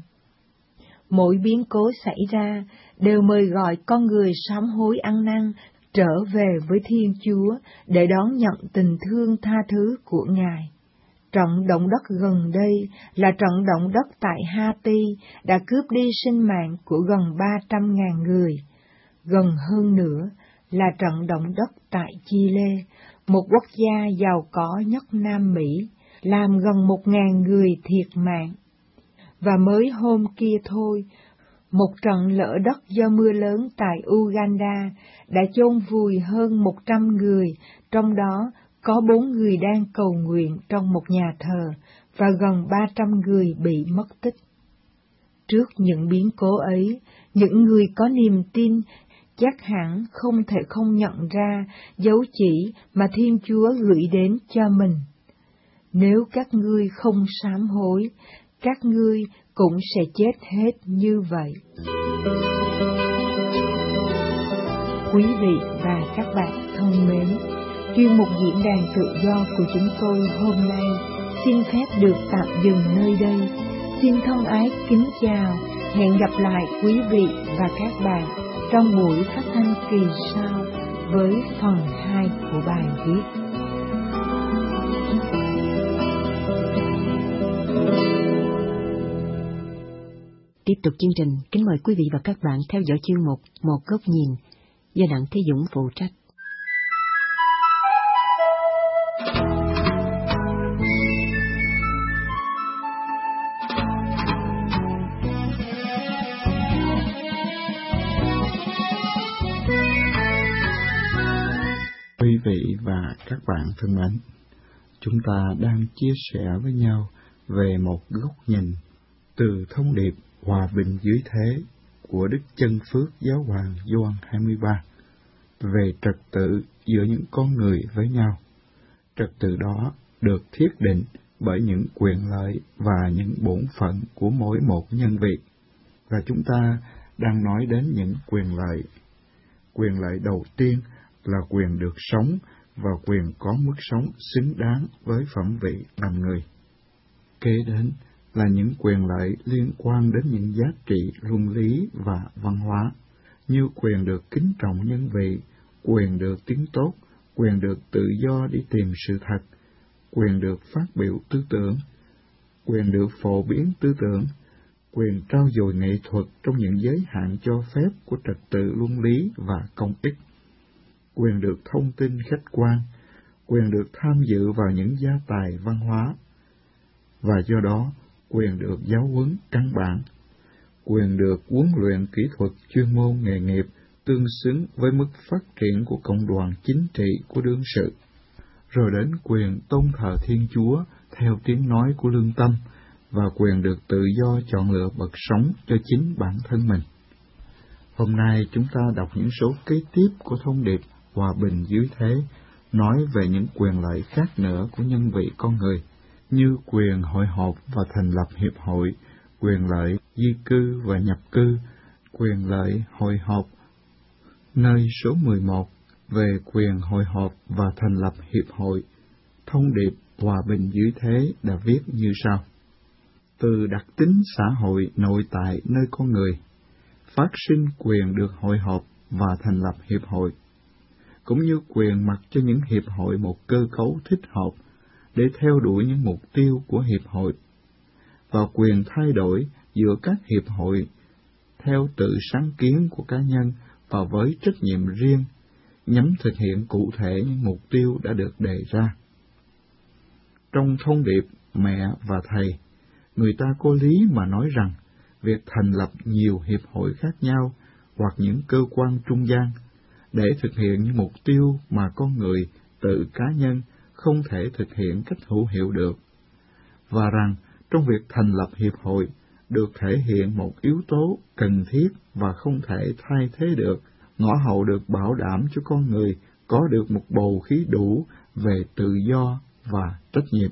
[SPEAKER 2] Mỗi biến cố xảy ra đều mời gọi con người sám hối ăn năn trở về với Thiên Chúa để đón nhận tình thương tha thứ của Ngài. Trận động đất gần đây là trận động đất tại Haiti đã cướp đi sinh mạng của gần 300.000 người. Gần hơn nữa là trận động đất tại Chile, một quốc gia giàu có nhất Nam Mỹ, làm gần 1.000 người thiệt mạng. Và mới hôm kia thôi, một trận lở đất do mưa lớn tại Uganda đã chôn vùi hơn 100 người, trong đó có 4 người đang cầu nguyện trong một nhà thờ và gần 300 người bị mất tích. Trước những biến cố ấy, những người có niềm tin chắc hẳn không thể không nhận ra dấu chỉ mà Thiên Chúa gửi đến cho mình. Nếu các ngươi không sám hối, các ngươi cũng sẽ chết hết như vậy. Quý vị và các bạn thân mến, chuyên mục diễn đàn tự do của chúng tôi hôm nay xin phép được tạm dừng nơi đây. Xin thân ái kính chào, hẹn gặp lại quý vị và các bạn trong buổi phát thanh kỳ sau với phần 2 của bài viết.
[SPEAKER 1] Tiếp tục chương trình, kính mời quý vị và các bạn theo dõi chuyên mục Một Góc Nhìn do Đặng Thế Dũng phụ trách.
[SPEAKER 3] Quý vị và các bạn thân mến, chúng ta đang chia sẻ với nhau về một góc nhìn từ thông điệp hòa bình dưới thế của Đức Chân Phước Giáo hoàng Gioan 23 về trật tự giữa những con người với nhau. Trật tự đó được thiết định bởi những quyền lợi và những bổn phận của mỗi một nhân vị. Và chúng ta đang nói đến những quyền lợi. Quyền lợi đầu tiên là quyền được sống và quyền có mức sống xứng đáng với phẩm vị làm người. Kế đến là những quyền lợi liên quan đến những giá trị luân lý và văn hóa, như quyền được kính trọng nhân vị, quyền được tiếng tốt, quyền được tự do đi tìm sự thật, quyền được phát biểu tư tưởng, quyền được phổ biến tư tưởng, quyền trau dồi nghệ thuật trong những giới hạn cho phép của trật tự luân lý và công ích, quyền được thông tin khách quan, quyền được tham dự vào những gia tài văn hóa, và do đó quyền được giáo huấn căn bản, quyền được huấn luyện kỹ thuật chuyên môn nghề nghiệp tương xứng với mức phát triển của cộng đoàn chính trị của đương sự, rồi đến quyền tôn thờ Thiên Chúa theo tiếng nói của lương tâm, và quyền được tự do chọn lựa bậc sống cho chính bản thân mình. Hôm nay chúng ta đọc những số kế tiếp của thông điệp hòa bình dưới thế, nói về những quyền lợi khác nữa của nhân vị con người, như quyền hội họp và thành lập hiệp hội, quyền lợi di cư và nhập cư, quyền lợi hội họp. Nơi số 11 về quyền hội họp và thành lập hiệp hội, thông điệp hòa bình dưới thế đã viết như sau: từ đặc tính xã hội nội tại nơi con người, phát sinh quyền được hội họp và thành lập hiệp hội, cũng như quyền mặc cho những hiệp hội một cơ cấu thích hợp để theo đuổi những mục tiêu của hiệp hội, và quyền thay đổi giữa các hiệp hội theo tự sáng kiến của cá nhân và với trách nhiệm riêng, nhằm thực hiện cụ thể những mục tiêu đã được đề ra. Trong thông điệp Mẹ và Thầy, người ta có lý mà nói rằng việc thành lập nhiều hiệp hội khác nhau hoặc những cơ quan trung gian để thực hiện những mục tiêu mà con người tự cá nhân không thể thực hiện cách hữu hiệu được, và rằng trong việc thành lập hiệp hội được thể hiện một yếu tố cần thiết và không thể thay thế được, ngõ hậu được bảo đảm cho con người có được một bầu khí đủ về tự do và trách nhiệm.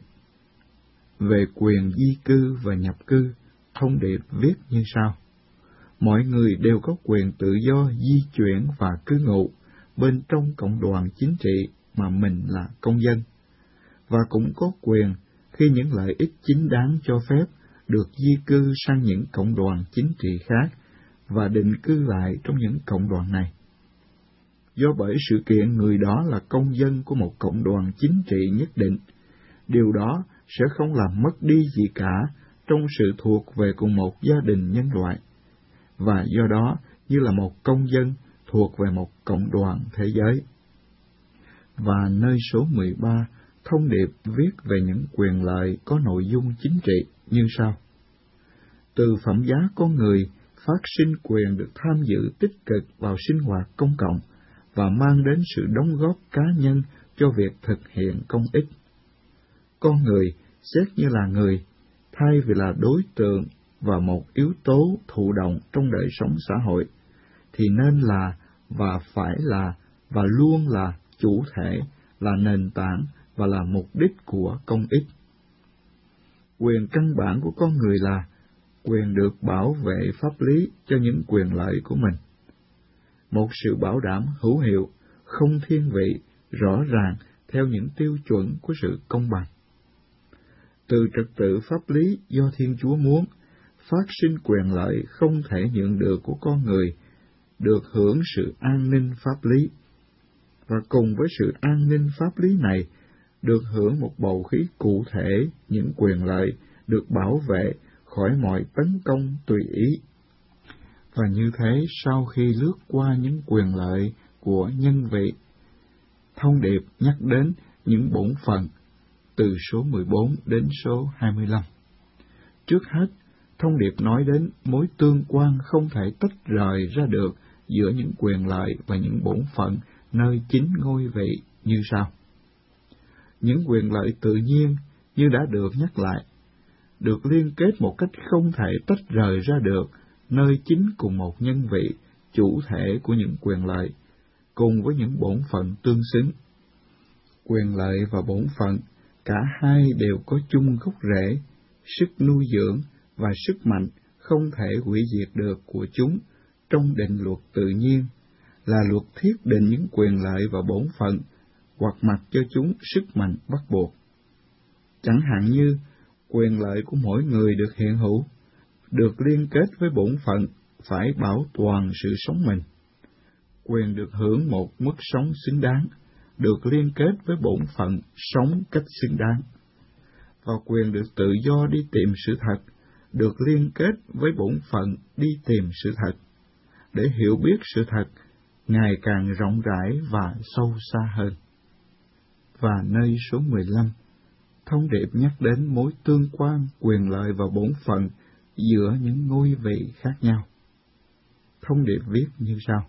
[SPEAKER 3] Về quyền di cư và nhập cư, thông điệp viết như sau: mọi người đều có quyền tự do di chuyển và cư ngụ bên trong cộng đoàn chính trị mà mình là công dân, và cũng có quyền khi những lợi ích chính đáng cho phép được di cư sang những cộng đoàn chính trị khác và định cư lại trong những cộng đoàn này. Do bởi sự kiện người đó là công dân của một cộng đoàn chính trị nhất định, điều đó sẽ không làm mất đi gì cả trong sự thuộc về cùng một gia đình nhân loại, và do đó như là một công dân thuộc về một cộng đoàn thế giới. Và nơi số 13, thông điệp viết về những quyền lợi có nội dung chính trị như sau. Từ phẩm giá con người phát sinh quyền được tham dự tích cực vào sinh hoạt công cộng và mang đến sự đóng góp cá nhân cho việc thực hiện công ích. Con người xét như là người, thay vì là đối tượng và một yếu tố thụ động trong đời sống xã hội, thì nên là và phải là và luôn là chủ thể, là nền tảng và là mục đích của công ích. Quyền căn bản của con người là quyền được bảo vệ pháp lý cho những quyền lợi của mình. Một sự bảo đảm hữu hiệu, không thiên vị, rõ ràng theo những tiêu chuẩn của sự công bằng. Từ trật tự pháp lý do Thiên Chúa muốn, phát sinh quyền lợi không thể nhượng được của con người, được hưởng sự an ninh pháp lý. Và cùng với sự an ninh pháp lý này, được hưởng một bầu khí cụ thể những quyền lợi được bảo vệ khỏi mọi tấn công tùy ý. Và như thế, sau khi lướt qua những quyền lợi của nhân vị, thông điệp nhắc đến những bổn phận từ số 14 đến số 25. Trước hết, thông điệp nói đến mối tương quan không thể tách rời ra được giữa những quyền lợi và những bổn phận nơi chính ngôi vị như sau. Những quyền lợi tự nhiên như đã được nhắc lại, được liên kết một cách không thể tách rời ra được nơi chính cùng một nhân vị, chủ thể của những quyền lợi, cùng với những bổn phận tương xứng. Quyền lợi và bổn phận, cả hai đều có chung gốc rễ, sức nuôi dưỡng và sức mạnh không thể hủy diệt được của chúng trong định luật tự nhiên, là luật thiết định những quyền lợi và bổn phận, hoặc mặc cho chúng sức mạnh bắt buộc. Chẳng hạn như, quyền lợi của mỗi người được hiện hữu, được liên kết với bổn phận phải bảo toàn sự sống mình. Quyền được hưởng một mức sống xứng đáng, được liên kết với bổn phận sống cách xứng đáng. Và quyền được tự do đi tìm sự thật, được liên kết với bổn phận đi tìm sự thật, để hiểu biết sự thật ngày càng rộng rãi và sâu xa hơn. Và nơi số 15, thông điệp nhắc đến mối tương quan quyền lợi và bổn phận giữa những ngôi vị khác nhau. Thông điệp viết như sau.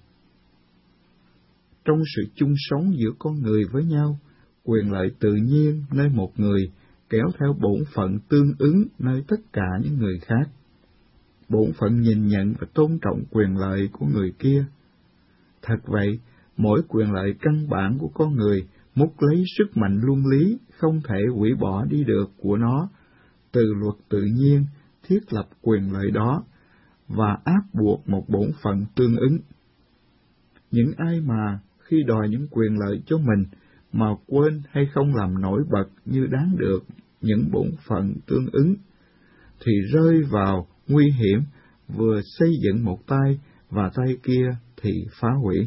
[SPEAKER 3] Trong sự chung sống giữa con người với nhau, quyền lợi tự nhiên nơi một người kéo theo bổn phận tương ứng nơi tất cả những người khác. Bổn phận nhìn nhận và tôn trọng quyền lợi của người kia. Thật vậy, mỗi quyền lợi căn bản của con người múc lấy sức mạnh luân lý không thể hủy bỏ đi được của nó, từ luật tự nhiên thiết lập quyền lợi đó và áp buộc một bổn phận tương ứng. Những ai mà khi đòi những quyền lợi cho mình mà quên hay không làm nổi bật như đáng được những bổn phận tương ứng, thì rơi vào nguy hiểm vừa xây dựng một tay và tay kia thì phá hủy.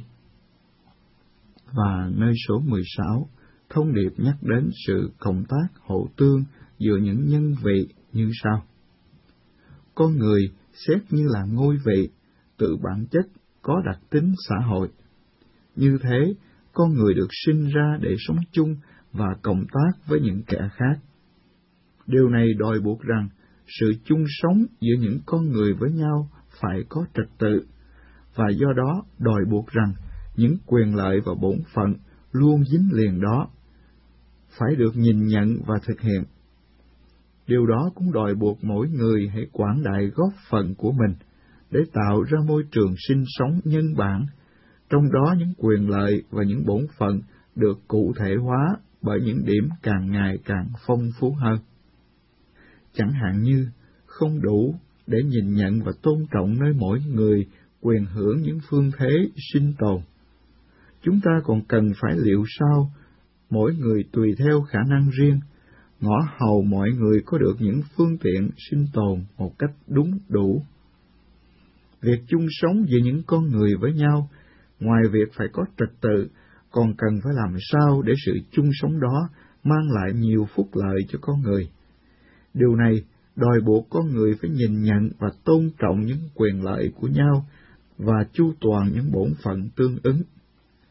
[SPEAKER 3] Và nơi số 16, thông điệp nhắc đến sự cộng tác hỗ tương giữa những nhân vị như sau. Con người xét như là ngôi vị, tự bản chất có đặc tính xã hội. Như thế, con người được sinh ra để sống chung và cộng tác với những kẻ khác. Điều này đòi buộc rằng sự chung sống giữa những con người với nhau phải có trật tự, và do đó đòi buộc rằng những quyền lợi và bổn phận luôn dính liền đó phải được nhìn nhận và thực hiện. Điều đó cũng đòi buộc mỗi người hãy quảng đại góp phần của mình để tạo ra môi trường sinh sống nhân bản, trong đó những quyền lợi và những bổn phận được cụ thể hóa bởi những điểm càng ngày càng phong phú hơn. Chẳng hạn như, không đủ để nhìn nhận và tôn trọng nơi mỗi người quyền hưởng những phương thế sinh tồn. Chúng ta còn cần phải liệu sao mỗi người tùy theo khả năng riêng, ngõ hầu mọi người có được những phương tiện sinh tồn một cách đúng đủ. Việc chung sống giữa những con người với nhau, ngoài việc phải có trật tự, còn cần phải làm sao để sự chung sống đó mang lại nhiều phúc lợi cho con người. Điều này đòi buộc con người phải nhìn nhận và tôn trọng những quyền lợi của nhau và chu toàn những bổn phận tương ứng.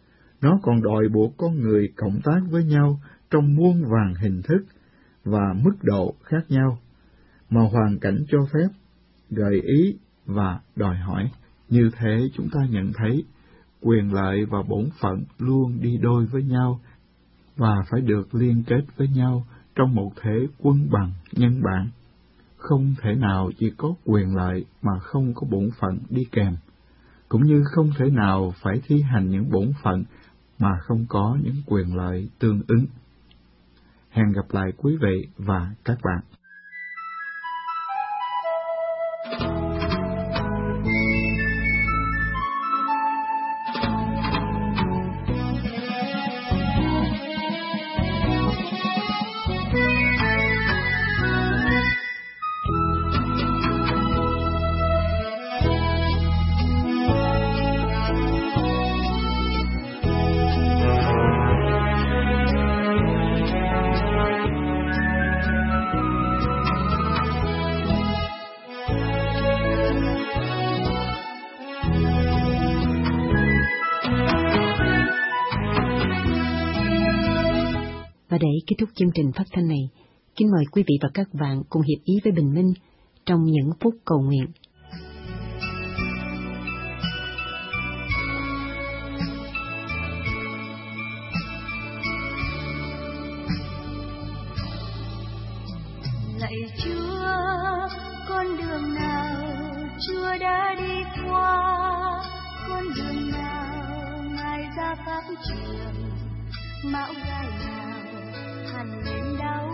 [SPEAKER 3] Nó còn đòi buộc con người cộng tác với nhau trong muôn vàn hình thức và mức độ khác nhau, mà hoàn cảnh cho phép, gợi ý và đòi hỏi. Như thế chúng ta nhận thấy quyền lợi và bổn phận luôn đi đôi với nhau và phải được liên kết với nhau trong một thể quân bằng nhân bản. Không thể nào chỉ có quyền lợi mà không có bổn phận đi kèm, cũng như không thể nào phải thi hành những bổn phận mà không có những quyền lợi tương ứng. Hẹn gặp lại quý vị và các bạn.
[SPEAKER 1] Và để kết thúc chương trình phát thanh này, kính mời quý vị và các bạn cùng hiệp ý với Bình Minh trong những phút cầu nguyện.
[SPEAKER 4] Lạy Chúa, con đường nào Chúa đã đi qua, con đường nào Ngài ra pháp trường, mão gai nào hằn lên đau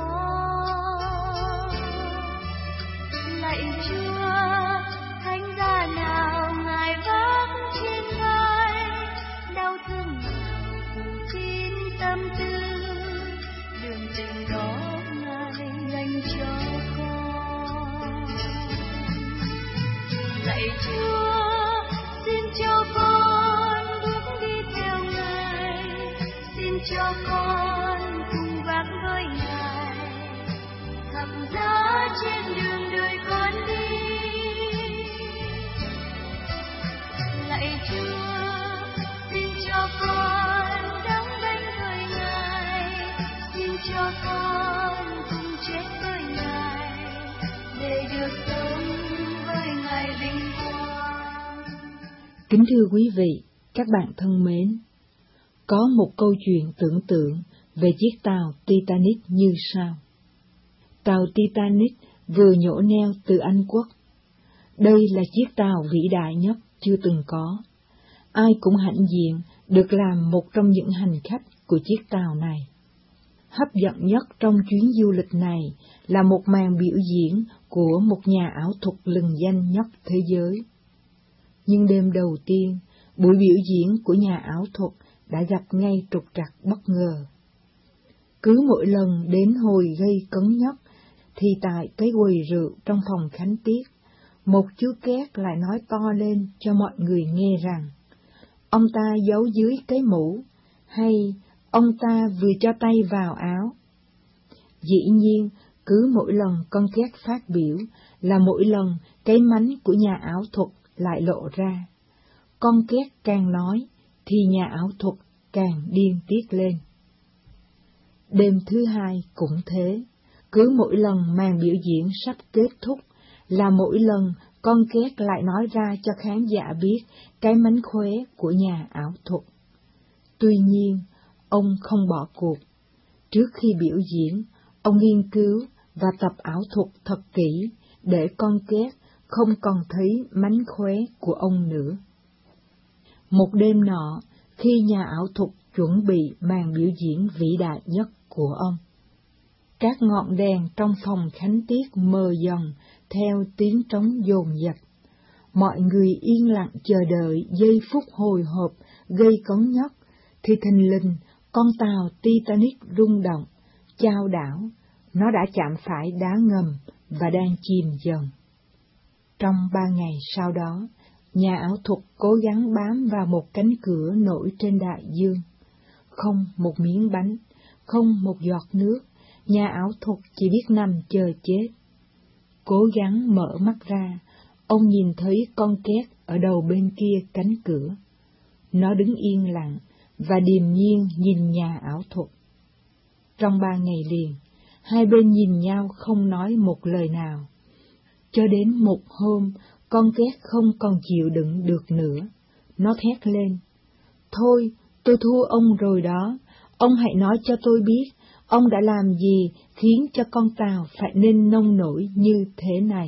[SPEAKER 4] xót. Lạy Chúa, thánh giá nào Ngài vác trên vai, đau thương nào phủ kín tâm tư, đường tình đó Ngài dành cho con. Lạy Chúa, xin cho con bước đi theo Ngài, xin cho con cùng vác với Ngài thập giá trên đường đời con đi. Lạy Chúa, xin cho con đắng đanh với Ngài, xin cho con cùng chết với Ngài để được sống với Ngài vinh quang.
[SPEAKER 2] Kính thưa quý vị, các bạn thân mến, có một câu chuyện tưởng tượng về chiếc tàu Titanic như sau. Tàu Titanic vừa nhổ neo từ Anh Quốc. Đây là chiếc tàu vĩ đại nhất chưa từng có. Ai cũng hãnh diện được làm một trong những hành khách của chiếc tàu này. Hấp dẫn nhất trong chuyến du lịch này là một màn biểu diễn của một nhà ảo thuật lừng danh nhất thế giới. Nhưng đêm đầu tiên, buổi biểu diễn của nhà ảo thuật đã gặp ngay trục trặc bất ngờ. Cứ mỗi lần đến hồi gây cấn nhất, thì tại cái quầy rượu trong phòng khánh tiết, một chú két lại nói to lên cho mọi người nghe rằng, ông ta giấu dưới cái mũ, hay ông ta vừa cho tay vào áo. Dĩ nhiên, cứ mỗi lần con két phát biểu là mỗi lần cái mánh của nhà ảo thuật lại lộ ra. Con két càng nói, thì nhà ảo thuật càng điên tiết lên. Đêm thứ hai cũng thế, cứ mỗi lần màn biểu diễn sắp kết thúc là mỗi lần con két lại nói ra cho khán giả biết cái mánh khóe của nhà ảo thuật. Tuy nhiên, ông không bỏ cuộc. Trước khi biểu diễn, ông nghiên cứu và tập ảo thuật thật kỹ để con két không còn thấy mánh khóe của ông nữa. Một đêm nọ, khi nhà ảo thuật chuẩn bị màn biểu diễn vĩ đại nhất của ông, các ngọn đèn trong phòng khánh tiết mờ dần theo tiếng trống dồn dập. Mọi người yên lặng chờ đợi giây phút hồi hộp gây cấn nhất, thì thình lình con tàu Titanic rung động, chao đảo. Nó đã chạm phải đá ngầm và đang chìm dần. Trong 3 ngày sau đó, nhà ảo thuật cố gắng bám vào một cánh cửa nổi trên đại dương. Không một miếng bánh, không một giọt nước, nhà ảo thuật chỉ biết nằm chờ chết. Cố gắng mở mắt ra, ông nhìn thấy con két ở đầu bên kia cánh cửa. Nó đứng yên lặng, và điềm nhiên nhìn nhà ảo thuật. Trong 3 ngày liền, hai bên nhìn nhau không nói một lời nào. Cho đến một hôm, con két không còn chịu đựng được nữa. Nó thét lên: "Thôi, tôi thua ông rồi đó. Ông hãy nói cho tôi biết, ông đã làm gì khiến cho con tàu phải nên nông nổi như thế này?"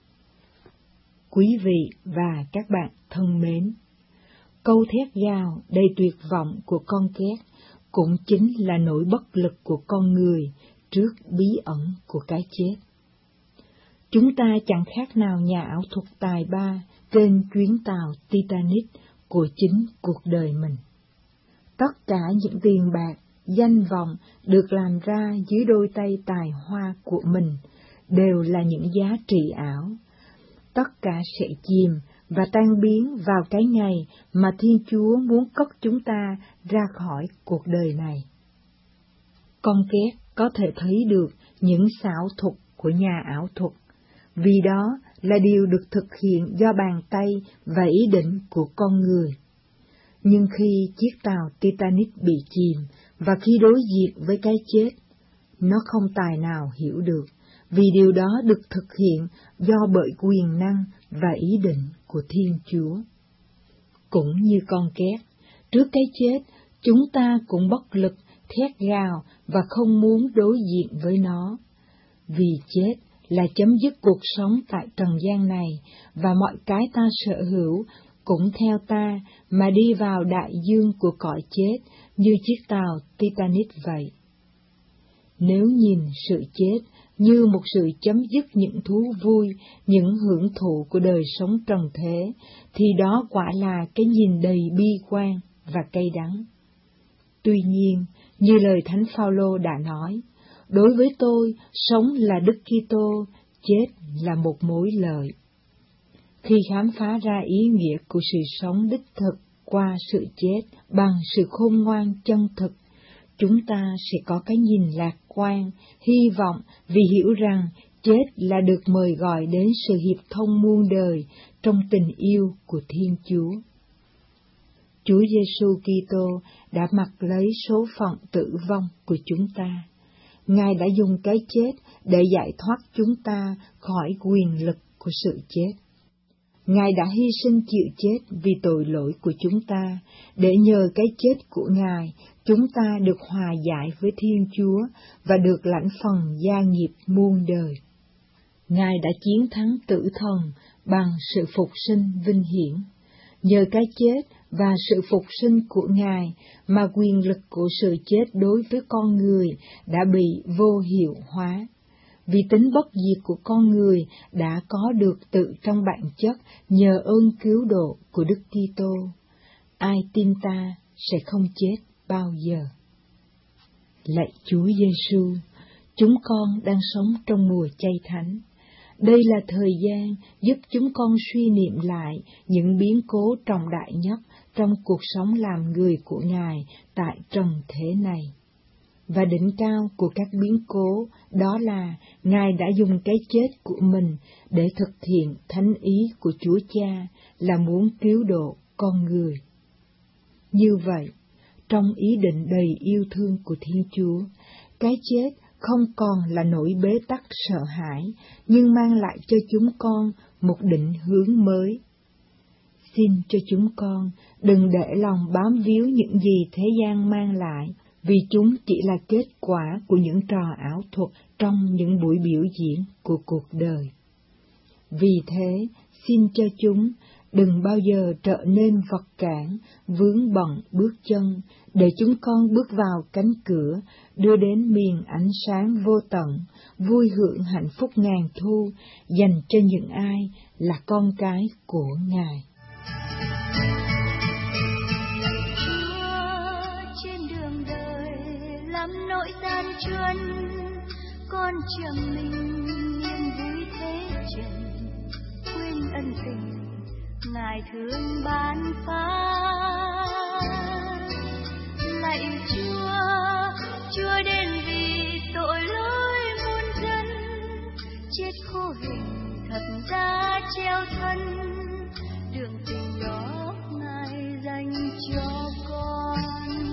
[SPEAKER 2] Quý vị và các bạn thân mến, câu thét gào đầy tuyệt vọng của con két cũng chính là nỗi bất lực của con người trước bí ẩn của cái chết. Chúng ta chẳng khác nào nhà ảo thuật tài ba trên chuyến tàu Titanic của chính cuộc đời mình. Tất cả những tiền bạc, danh vọng được làm ra dưới đôi tay tài hoa của mình đều là những giá trị ảo. Tất cả sẽ chìm và tan biến vào cái ngày mà Thiên Chúa muốn cất chúng ta ra khỏi cuộc đời này. Con két có thể thấy được những xảo thuật của nhà ảo thuật, vì đó là điều được thực hiện do bàn tay và ý định của con người. Nhưng khi chiếc tàu Titanic bị chìm và khi đối diện với cái chết, nó không tài nào hiểu được, vì điều đó được thực hiện do bởi quyền năng và ý định của Thiên Chúa. Cũng như con két, trước cái chết, chúng ta cũng bất lực, thét gào và không muốn đối diện với nó. Vì chết là chấm dứt cuộc sống tại trần gian này, và mọi cái ta sở hữu cũng theo ta mà đi vào đại dương của cõi chết như chiếc tàu Titanic vậy. Nếu nhìn sự chết như một sự chấm dứt những thú vui, những hưởng thụ của đời sống trần thế, thì đó quả là cái nhìn đầy bi quan và cay đắng. Tuy nhiên, như lời Thánh Phaolô đã nói, đối với tôi, sống là Đức Kitô, chết là một mối lợi. Khi khám phá ra ý nghĩa của sự sống đích thực qua sự chết bằng sự khôn ngoan chân thực, chúng ta sẽ có cái nhìn lạc quan, hy vọng vì hiểu rằng chết là được mời gọi đến sự hiệp thông muôn đời trong tình yêu của Thiên Chúa. Chúa Giêsu Kitô đã mặc lấy số phận tử vong của chúng ta. Ngài đã dùng cái chết để giải thoát chúng ta khỏi quyền lực của sự chết. Ngài đã hy sinh chịu chết vì tội lỗi của chúng ta, để nhờ cái chết của Ngài, chúng ta được hòa giải với Thiên Chúa và được lãnh phần gia nghiệp muôn đời. Ngài đã chiến thắng tử thần bằng sự phục sinh vinh hiển. Nhờ cái chết và sự phục sinh của Ngài mà quyền lực của sự chết đối với con người đã bị vô hiệu hóa. Vì tính bất diệt của con người đã có được tự trong bản chất nhờ ơn cứu độ của Đức Kitô. Ai tin ta sẽ không chết bao giờ. Lạy Chúa Giêsu, chúng con đang sống trong mùa chay thánh. Đây là thời gian giúp chúng con suy niệm lại những biến cố trọng đại nhất trong cuộc sống làm người của Ngài tại trần thế này. Và đỉnh cao của các biến cố đó là Ngài đã dùng cái chết của mình để thực hiện thánh ý của Chúa Cha là muốn cứu độ con người. Như vậy, trong ý định đầy yêu thương của Thiên Chúa, cái chết không còn là nỗi bế tắc sợ hãi, nhưng mang lại cho chúng con một định hướng mới. Xin cho chúng con đừng để lòng bám víu những gì thế gian mang lại, vì chúng chỉ là kết quả của những trò ảo thuật trong những buổi biểu diễn của cuộc đời. Vì thế, xin cho chúng đừng bao giờ trở nên vật cản, vướng bận bước chân, để chúng con bước vào cánh cửa, đưa đến miền ánh sáng vô tận, vui hưởng hạnh phúc ngàn thu, dành cho những ai là con cái của Ngài.
[SPEAKER 4] Trên đường đời lắm nỗi gian truân, con chẳng mình niềm vui thế trần, quên ân tình Ngài thương ban phát. Lạy Chúa, Chúa đến vì tội lỗi muôn dân, chết khô hình thật ra treo thân, đường tình đó Ngài dành cho con.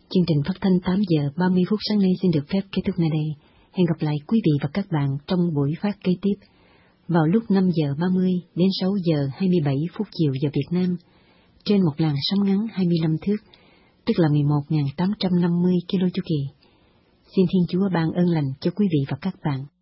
[SPEAKER 1] Chương trình phát thanh 8 giờ 30 phút sáng nay xin được phép kết thúc nơi đây. Hẹn gặp lại quý vị và các bạn trong buổi phát kế tiếp vào lúc 5 giờ 30 đến 6 giờ 27 phút chiều giờ Việt Nam trên một làn sóng ngắn 25 thước, tức là 11.850 km chu kỳ. Xin Thiên Chúa ban ơn lành cho quý vị và các bạn.